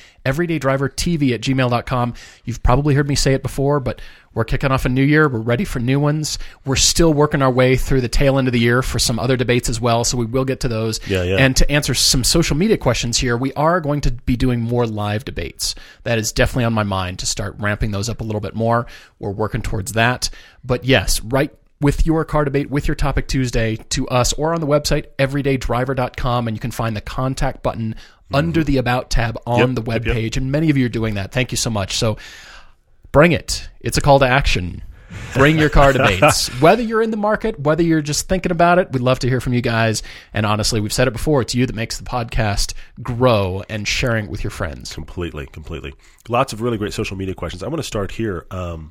everydaydrivertv@gmail.com. You've probably heard me say it before, but we're kicking off a new year. We're ready for new ones. We're still working our way through the tail end of the year for some other debates as well, so we will get to those. Yeah. And to answer some social media questions here, we are going to be doing more live debates. That is definitely on my mind to start ramping those up a little bit more. We're working towards that. But yes, write with your car debate, with your Topic Tuesday to us or on the website, everydaydriver.com, and you can find the contact button under the About tab on the webpage. And many of you are doing that. Thank you so much. So bring it. It's a call to action. Bring your car debates. Whether you're in the market, whether you're just thinking about it, we'd love to hear from you guys. And honestly, we've said it before, it's you that makes the podcast grow and sharing it with your friends. Completely. Lots of really great social media questions. I'm going to start here.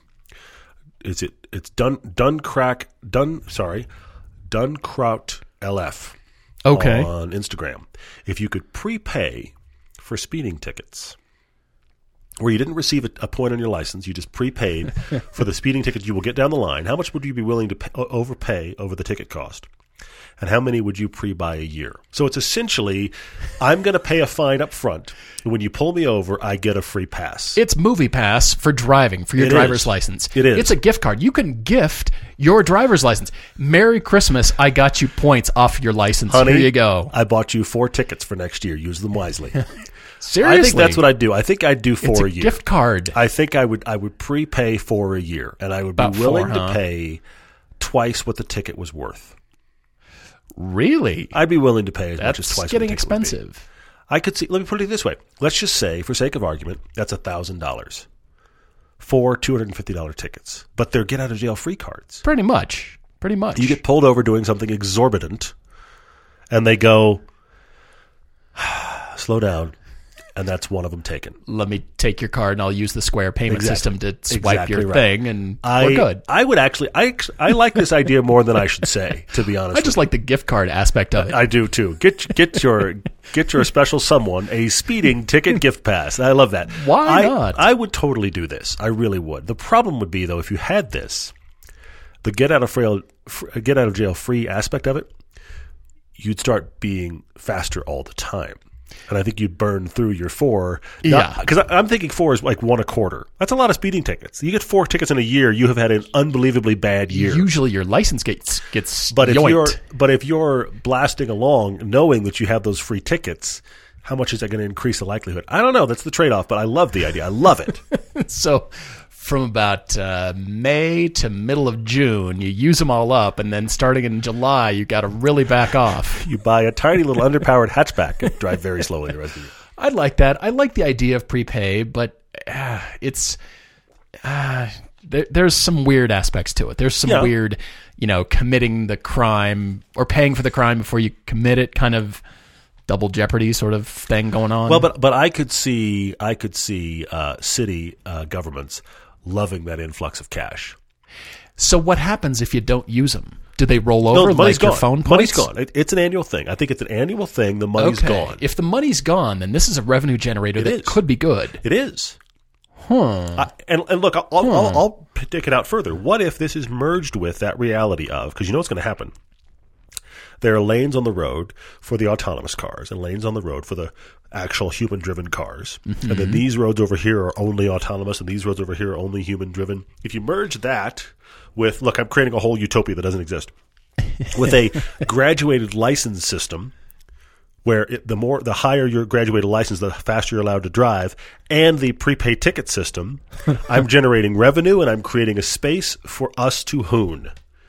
It's Dunkraut LF on Instagram. If you could prepay for speeding tickets, where you didn't receive a point on your license, you just prepaid for the speeding ticket you will get down the line, how much would you be willing to overpay over the ticket cost? And how many would you pre-buy a year? So it's essentially, I'm going to pay a fine up front. And when you pull me over, I get a free pass. It's Movie Pass for driving, for your driver's license. It is. It's a gift card. You can gift your driver's license. Merry Christmas. I got you points off your license. Honey, here you go. I bought you 4 tickets for next year. Use them wisely. Seriously? I think that's what I'd do. I think I'd do 4 a year. Gift card. I think I would prepay for a year. And I would be willing to pay twice what the ticket was worth. Really? I'd be willing to pay as much as twice. That's getting expensive. I could see. Let me put it this way. Let's just say, for sake of argument, that's $1,000 for $250 tickets, but they're get out of jail free cards. Pretty much. You get pulled over doing something exorbitant, and they go, slow down, and that's one of them taken. Let me take your card, and I'll use the Square payment system to swipe your thing, and we're good. I would actually, I like this idea more than I should say, to be honest. I just like the gift card aspect of it. I do too. Get your special someone a speeding ticket gift pass. I love that. Why not? I would totally do this. I really would. The problem would be though, if you had this, the get out of jail free aspect of it, you'd start being faster all the time. And I think you'd burn through your 4. Because I'm thinking 4 is like 1 a quarter. That's a lot of speeding tickets. You get 4 tickets in a year, you have had an unbelievably bad year. Usually your license gets yoinked. But if you're blasting along knowing that you have those free tickets, how much is that going to increase the likelihood? I don't know. That's the trade-off, but I love the idea. I love it. So from about May to middle of June, you use them all up, and then starting in July, you got to really back off. You buy a tiny little underpowered hatchback and drive very slowly the rest of the year. I like that. I like the idea of prepay, but there's some weird aspects to it. There's some weird, committing the crime or paying for the crime before you commit it, kind of double jeopardy sort of thing going on. Well, but I could see city governments loving that influx of cash. So what happens if you don't use them? Do they roll over? No, money's like gone. Your phone points? Money's gone. It's an annual thing. I think it's an annual thing. The money's gone. If the money's gone, then this is a revenue generator that could be good. It is. And look, I'll take it out further. What if this is merged with that reality of, because you know what's going to happen. There are lanes on the road for the autonomous cars and lanes on the road for the actual human-driven cars. Mm-hmm. And then these roads over here are only autonomous and these roads over here are only human-driven. If you merge that with, look, I'm creating a whole utopia that doesn't exist, with a graduated license system where the higher your graduated license, the faster you're allowed to drive, and the prepaid ticket system, I'm generating revenue and I'm creating a space for us to hoon.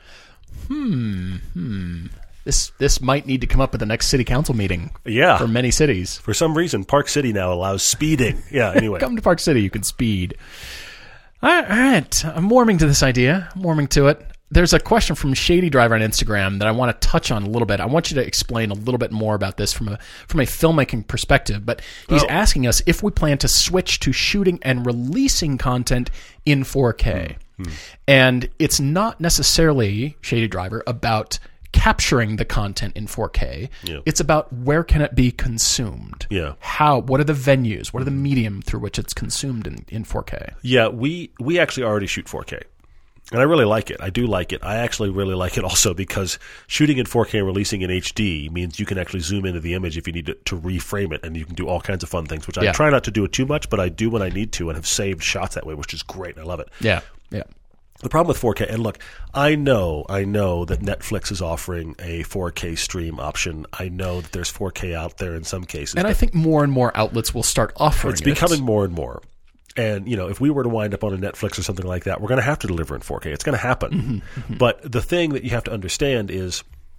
This might need to come up at the next city council meeting. Yeah. For many cities. For some reason, Park City now allows speeding. Yeah, anyway. Come to Park City, you can speed. All right. I'm warming to this idea. I'm warming to it. There's a question from Shady Driver on Instagram that I want to touch on a little bit. I want you to explain a little bit more about this from a filmmaking perspective. But he's asking us if we plan to switch to shooting and releasing content in 4K. And it's not necessarily, Shady Driver, about capturing the content in 4K. Yeah. It's about where can it be consumed. Yeah. What are the venues? What are the medium through which it's consumed in 4K? Yeah, we actually already shoot 4K. And I really like it. I do like it. I actually really like it also because shooting in 4K and releasing in HD means you can actually zoom into the image if you need to reframe it, and you can do all kinds of fun things, which I try not to do it too much, but I do when I need to and have saved shots that way, which is great. I love it. Yeah. The problem with 4K, and look, I know that Netflix is offering a 4K stream option. I know that there's 4K out there in some cases. And I think more and more outlets will start offering it. It's becoming more and more. And, if we were to wind up on a Netflix or something like that, we're going to have to deliver in 4K. It's going to happen. Mm-hmm. But the thing that you have to understand is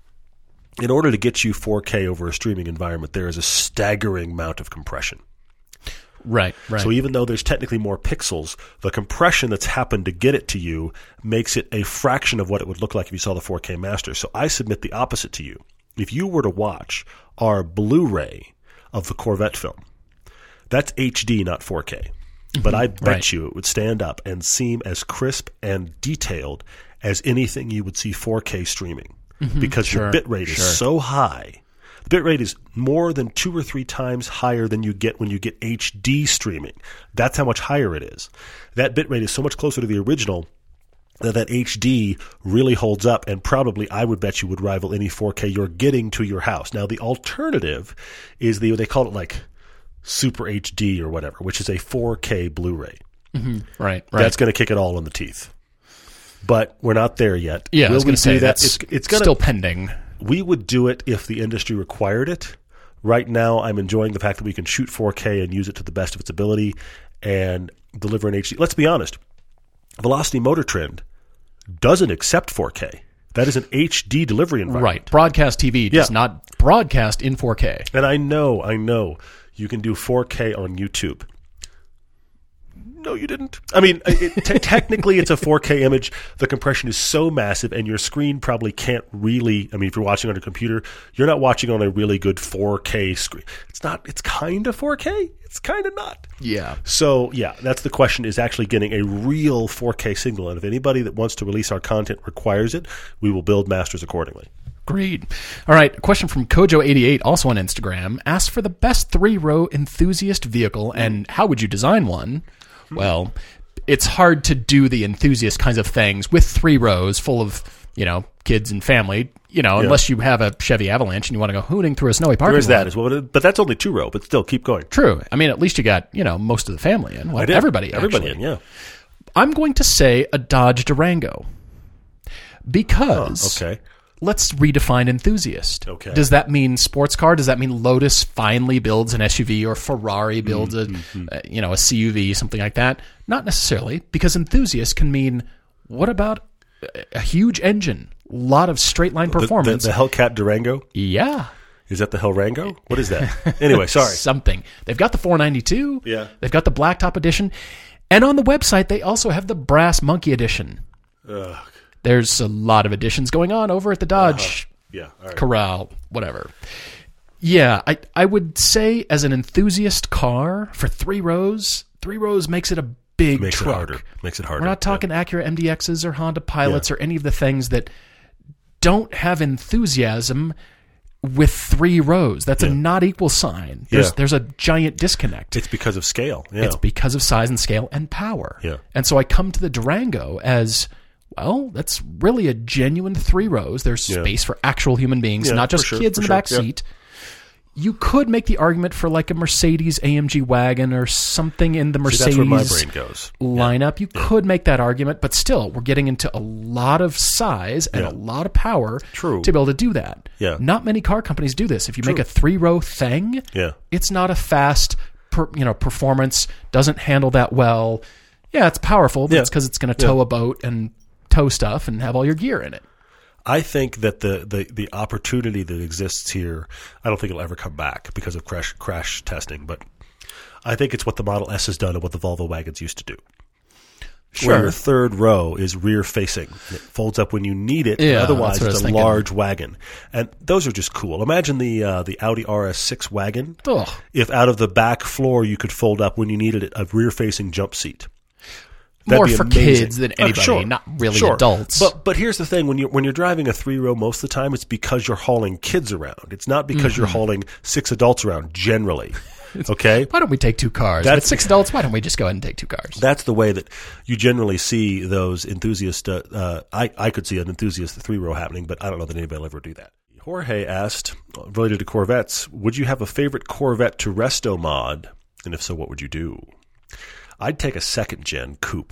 in order to get you 4K over a streaming environment, there is a staggering amount of compression. Right. So even though there's technically more pixels, the compression that's happened to get it to you makes it a fraction of what it would look like if you saw the 4K master. So I submit the opposite to you. If you were to watch our Blu-ray of the Corvette film, that's HD, not 4K. But I bet you it would stand up and seem as crisp and detailed as anything you would see 4K streaming. Because your bit rate is so high. The bit rate is more than 2 or 3 times higher than you get when you get HD streaming. That's how much higher it is. That bit rate is so much closer to the original that HD really holds up, and probably I would bet you would rival any 4K you're getting to your house. Now, the alternative is they call it like Super HD or whatever, which is a 4K Blu-ray. Mm-hmm. Right. That's going to kick it all in the teeth. But we're not there yet. Yeah, I was going to say that's it's still pending. We would do it if the industry required it. Right now, I'm enjoying the fact that we can shoot 4K and use it to the best of its ability and deliver in HD. Let's be honest. Velocity Motor Trend doesn't accept 4K That is an HD delivery environment. Right. Broadcast TV does not broadcast in 4K. And I know, you can do 4K on YouTube. No, you didn't. I mean, technically it's a 4K image. The compression is so massive, and your screen probably can't really, I mean, if you're watching on a computer, you're not watching on a really good 4K screen. It's kind of 4K. It's kind of not. Yeah. So, that's the question, is actually getting a real 4K signal. And if anybody that wants to release our content requires it, we will build masters accordingly. Agreed. All right, a question from Kojo88, also on Instagram, asks for the best 3-row enthusiast vehicle, and how would you design one? Well, it's hard to do the enthusiast kinds of things with 3 rows full of, kids and family, unless you have a Chevy Avalanche and you want to go hooning through a snowy parking lot. There's that as well, but that's only 2 row, but still keep going. True. I mean, at least you got, most of the family in. Well, everybody in, yeah. I'm going to say a Dodge Durango because... okay. Let's redefine enthusiast. Okay. Does that mean sports car? Does that mean Lotus finally builds an SUV or Ferrari builds a CUV, something like that? Not necessarily, because enthusiast can mean, what about a huge engine, a lot of straight line performance? The Hellcat Durango? Yeah. Is that the Hellrango? What is that? Anyway, sorry. Something. They've got the 492. Yeah. They've got the blacktop edition. And on the website, they also have the brass monkey edition. Ugh. There's a lot of editions going on over at the Dodge all right. Corral, whatever. Yeah, I would say as an enthusiast car for 3 rows makes it a big truck. Makes it harder. We're not talking Acura MDXs or Honda Pilots or any of the things that don't have enthusiasm with 3 rows. That's a not equal sign. There's a giant disconnect. It's because of scale. Yeah. It's because of size and scale and power. Yeah. And so I come to the Durango as... Well, that's really a genuine 3 rows. There's space for actual human beings, not just kids in the back seat. You could make the argument for like a Mercedes AMG wagon or something in the Mercedes that's where my brain goes. lineup. You could make that argument, but still, we're getting into a lot of size and a lot of power to be able to do that. Yeah. Not many car companies do this. If you make a 3-row thing, it's not a fast performance, doesn't handle that well. Yeah, it's powerful, but it's because it's going to tow a boat and tow stuff and have all your gear in it. I think that the opportunity that exists here, I don't think it'll ever come back because of crash testing, but I think it's what the Model S has done and what the Volvo wagons used to do. Sure. Where your 3rd row is rear facing. It folds up when you need it. Yeah, otherwise, it's a large wagon. And those are just cool. Imagine the Audi RS6 wagon. Ugh. If out of the back floor you could fold up when you needed it, a rear facing jump seat. More for kids than anybody, not really adults. But here's the thing: when you're driving a 3-row, most of the time it's because you're hauling kids around. It's not because you're hauling 6 adults around. Generally, okay. Why don't we take 2 cars? With 6 adults, why don't we just go ahead and take 2 cars? That's the way that you generally see those enthusiasts. I could see an enthusiast 3-row happening, but I don't know that anybody will ever do that. Jorge asked, related to Corvettes, would you have a favorite Corvette to resto mod? And if so, what would you do? I'd take a 2nd-gen coupe.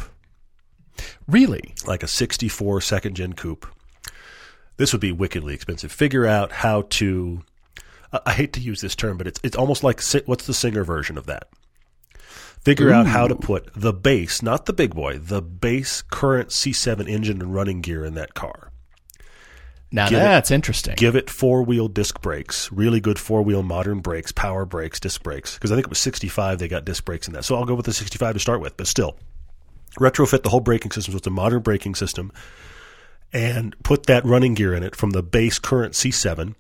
Really? Like a 64 2nd-gen coupe. This would be wickedly expensive. Figure out how to... I hate to use this term, but it's almost like... What's the Singer version of that? Figure out how to put the base, not the big boy, the base current C7 engine and running gear in that car. Now that's interesting. Give it 4-wheel disc brakes, really good 4-wheel modern brakes, power brakes, disc brakes. Because I think it was 65 they got disc brakes in that. So I'll go with the 65 to start with, but still. Retrofit the whole braking system with a modern braking system and put that running gear in it from the base current C7.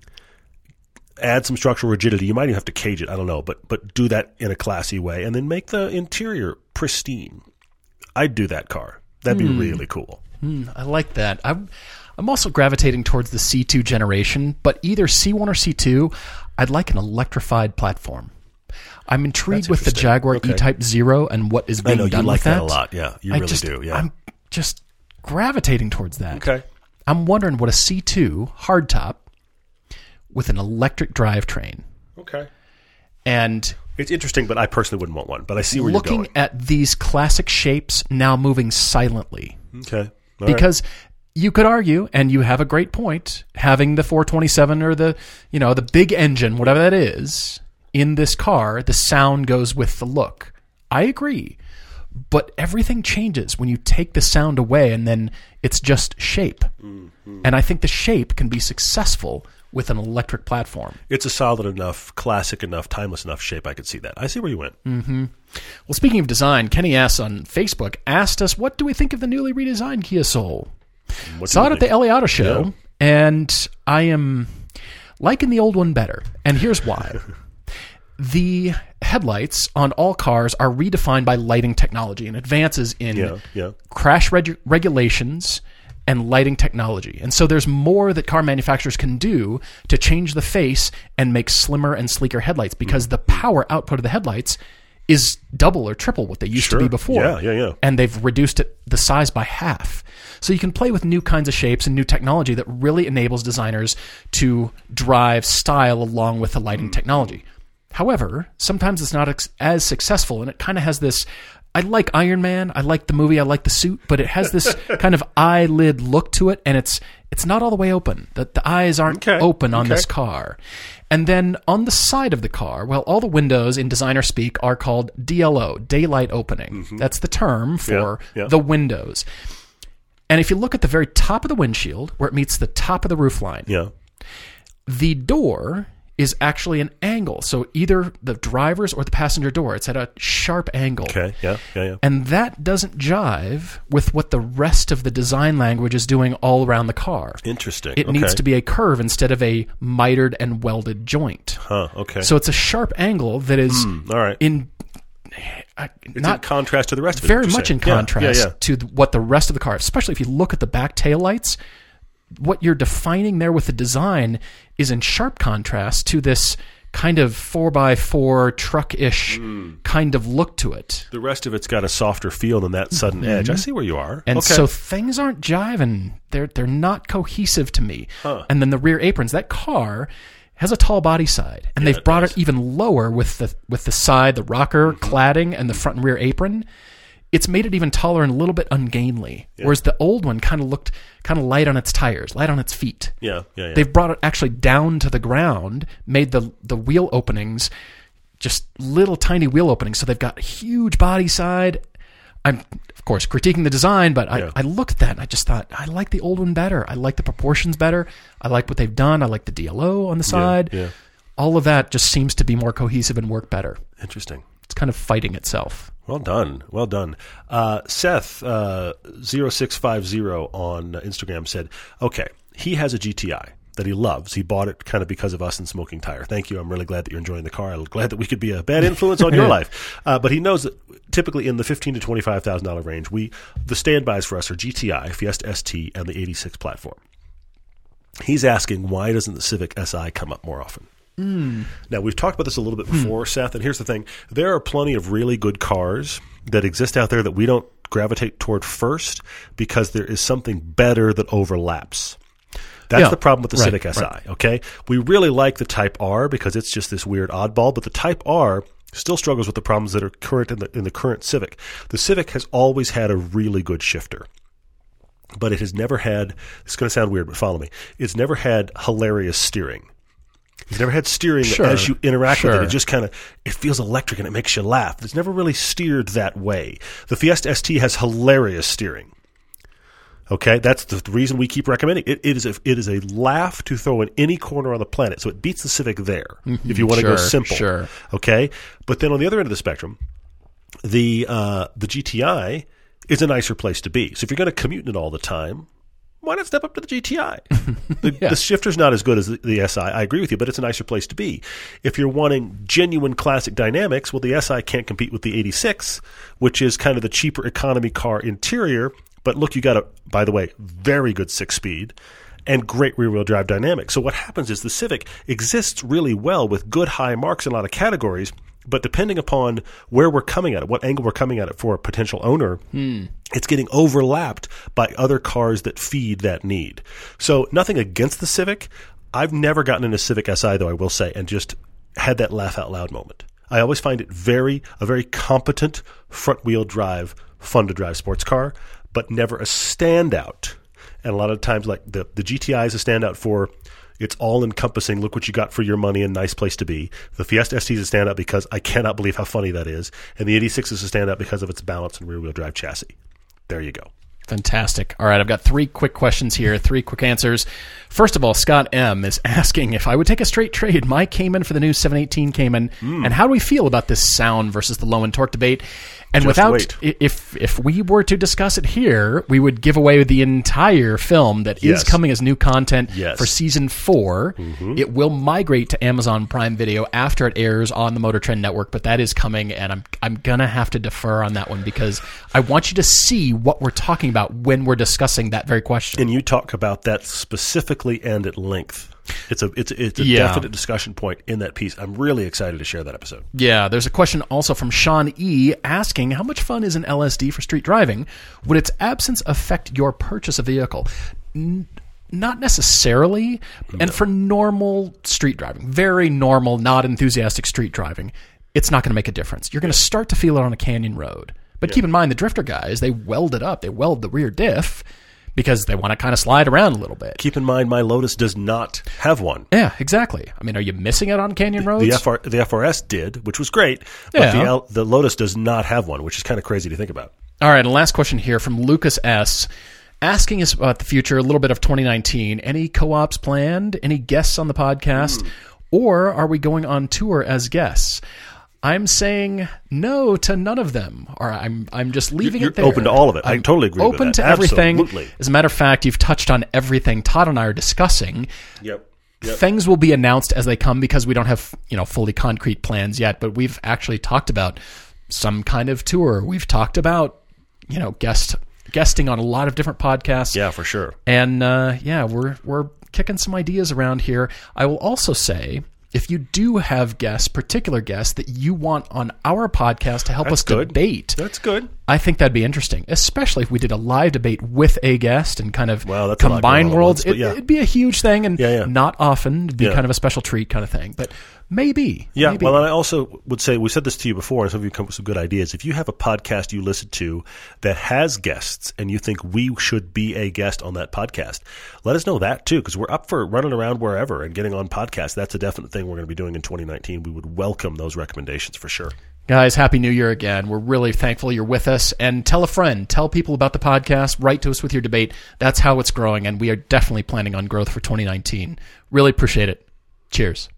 Add some structural rigidity. You might even have to cage it. I don't know. But do that in a classy way. And then make the interior pristine. I'd do that car. That'd be really cool. I like that. I'm also gravitating towards the C2 generation, but either C1 or C2, I'd like an electrified platform. I'm intrigued with the Jaguar E-Type 0 and what is being done with that. I know, you like that a lot. Yeah, you really do. Yeah. I'm just gravitating towards that. Okay. I'm wondering what a C2 hardtop with an electric drivetrain. Okay. And it's interesting, but I personally wouldn't want one. But I see where you're going. Looking at these classic shapes now moving silently. Okay. All because you could argue, and you have a great point, having the 427 or the big engine, whatever that is, in this car, the sound goes with the look. I agree. But everything changes when you take the sound away, and then it's just shape. Mm-hmm. And I think the shape can be successful with an electric platform. It's a solid enough, classic enough, timeless enough shape. I could see that. I see where you went. Mm-hmm. Well, speaking of design, Kenny S. on Facebook asked us, what do we think of the newly redesigned Kia Soul? Saw it at the LA Auto Show, and I am liking the old one better. And here's why. The headlights on all cars are redefined by lighting technology and advances in crash regulations and lighting technology. And so there's more that car manufacturers can do to change the face and make slimmer and sleeker headlights, because the power output of the headlights is double or triple what they used to be before. And they've reduced the size by half. So you can play with new kinds of shapes and new technology that really enables designers to drive style along with the lighting technology. However, sometimes it's not as successful, and it kind of has this, I like Iron Man, I like the movie, I like the suit, but it has this kind of eyelid look to it, and it's not all the way open. The eyes aren't open on this car. And then on the side of the car, well, all the windows in designer speak are called DLO, daylight opening. Mm-hmm. That's the term for the windows. And if you look at the very top of the windshield, where it meets the top of the roofline, the door is actually an angle. So either the driver's or the passenger door. It's at a sharp angle. And that doesn't jive with what the rest of the design language is doing all around the car. Interesting. It needs to be a curve instead of a mitered and welded joint. So it's a sharp angle that is in contrast to the rest of it. Very much in contrast to what the rest of the car, especially if you look at the back taillights. What you're defining there with the design is in sharp contrast to this kind of 4x4 truck-ish kind of look to it. The rest of it's got a softer feel than that sudden edge. I see where you are. And so things aren't jiving. They're not cohesive to me. And then the rear aprons, that car has a tall body side, and they've brought it even lower with the side, the rocker cladding, and the front and rear apron. It's made it even taller and a little bit ungainly, whereas the old one kind of looked kind of light on its tires, light on its feet. They've brought it actually down to the ground, made the wheel openings just little tiny wheel openings, so they've got huge body side. I'm, of course, critiquing the design, but I looked at that and I just thought, I like the old one better. I like the proportions better. I like what they've done. I like the DLO on the side. All of that just seems to be more cohesive and work better. Interesting. It's kind of fighting itself. Well done. Well done. Seth, 0650 on Instagram said, okay, he has a GTI that he loves. He bought it kind of because of us and Smoking Tire. Thank you. I'm really glad that you're enjoying the car. I'm glad that we could be a bad influence on your life. But he knows that typically in the $15,000 to $25,000 range, the standbys for us are GTI, Fiesta ST, and the 86 platform. He's asking, why doesn't the Civic Si come up more often? Now, we've talked about this a little bit before, Seth, and here's the thing. There are plenty of really good cars that exist out there that we don't gravitate toward first because there is something better that overlaps. That's the problem with the Civic Si, okay? We really like the Type R because it's just this weird oddball, but the Type R still struggles with the problems that are current in the current Civic. The Civic has always had a really good shifter. But it has never had, it's going to sound weird, but follow me, it's never had hilarious steering. You've never had steering as you interact with it. It just kind of, it feels electric and it makes you laugh. It's never really steered that way. The Fiesta ST has hilarious steering. Okay, that's the reason we keep recommending it. It is a laugh to throw in any corner on the planet. So it beats the Civic there if you want to go simple. Okay, but then on the other end of the spectrum, the GTI is a nicer place to be. So if you're going to commute in it all the time, why not step up to the GTI? The shifter's not as good as the SI. I agree with you, but it's a nicer place to be. If you're wanting genuine classic dynamics, well, the SI can't compete with the 86, which is kind of the cheaper economy car interior. But look, you got a, by the way, very good 6-speed and great rear-wheel drive dynamics. So what happens is the Civic exists really well with good high marks in a lot of categories, but depending upon where we're coming at it, what angle we're coming at it for a potential owner, it's getting overlapped by other cars that feed that need. So nothing against the Civic. I've never gotten in a Civic Si, though, I will say, and just had that laugh out loud moment. I always find it a very competent front-wheel drive, fun-to-drive sports car, but never a standout. And a lot of times, like the GTI is a standout for It's all encompassing. Look what you got for your money and nice place to be. The Fiesta ST is a standout because I cannot believe how funny that is. And the 86 is a standout because of its balance and rear-wheel drive chassis. There you go. Fantastic. All right, I've got 3 quick questions here, 3 quick answers. First of all, Scott M. is asking if I would take a straight trade my Cayman for the new 718 Cayman, and how do we feel about this sound versus the low-end torque debate? And if we were to discuss it here, we would give away the entire film that is coming as new content for season 4. Mm-hmm. It will migrate to Amazon Prime Video after it airs on the Motor Trend Network, but that is coming, and I'm gonna have to defer on that one because I want you to see what we're talking about when we're discussing that very question. And you talk about that specifically and at length. It's a definite discussion point in that piece. I'm really excited to share that episode. Yeah, there's a question also from Sean E. asking, how much fun is an LSD for street driving? Would its absence affect your purchase of vehicle? Not necessarily. No. And for normal street driving, very normal, not enthusiastic street driving, it's not going to make a difference. You're going to start to feel it on a canyon road. But keep in mind, the drifter guys, they weld it up. They weld the rear diff because they want to kind of slide around a little bit. Keep in mind, my Lotus does not have one. Yeah, exactly. I mean, are you missing it on canyon roads? The FRS did, which was great, but the Lotus does not have one, which is kind of crazy to think about. All right, and last question here from Lucas S. asking us about the future, a little bit of 2019. Any co-ops planned? Any guests on the podcast? Or are we going on tour as guests? I'm saying no to none of them. Or I'm just leaving it there. You're open to all of it. I totally agree with that. Open to everything. Absolutely. As a matter of fact, you've touched on everything Todd and I are discussing. Yep. Things will be announced as they come because we don't have fully concrete plans yet. But we've actually talked about some kind of tour. We've talked about guesting on a lot of different podcasts. Yeah, for sure. And we're kicking some ideas around here. I will also say, if you do have particular guests that you want on our podcast to help us debate. That's good. I think that'd be interesting, especially if we did a live debate with a guest and kind of that's combine worlds. It'd be a huge thing and not often. It'd be kind of a special treat kind of thing. But maybe. Yeah, maybe. Well, and I also would say, we said this to you before, and some of you come up with some good ideas. If you have a podcast you listen to that has guests and you think we should be a guest on that podcast, let us know that too, because we're up for running around wherever and getting on podcasts. That's a definite thing we're going to be doing in 2019. We would welcome those recommendations for sure. Guys, Happy New Year again. We're really thankful you're with us. And tell a friend. Tell people about the podcast. Write to us with your debate. That's how it's growing, and we are definitely planning on growth for 2019. Really appreciate it. Cheers.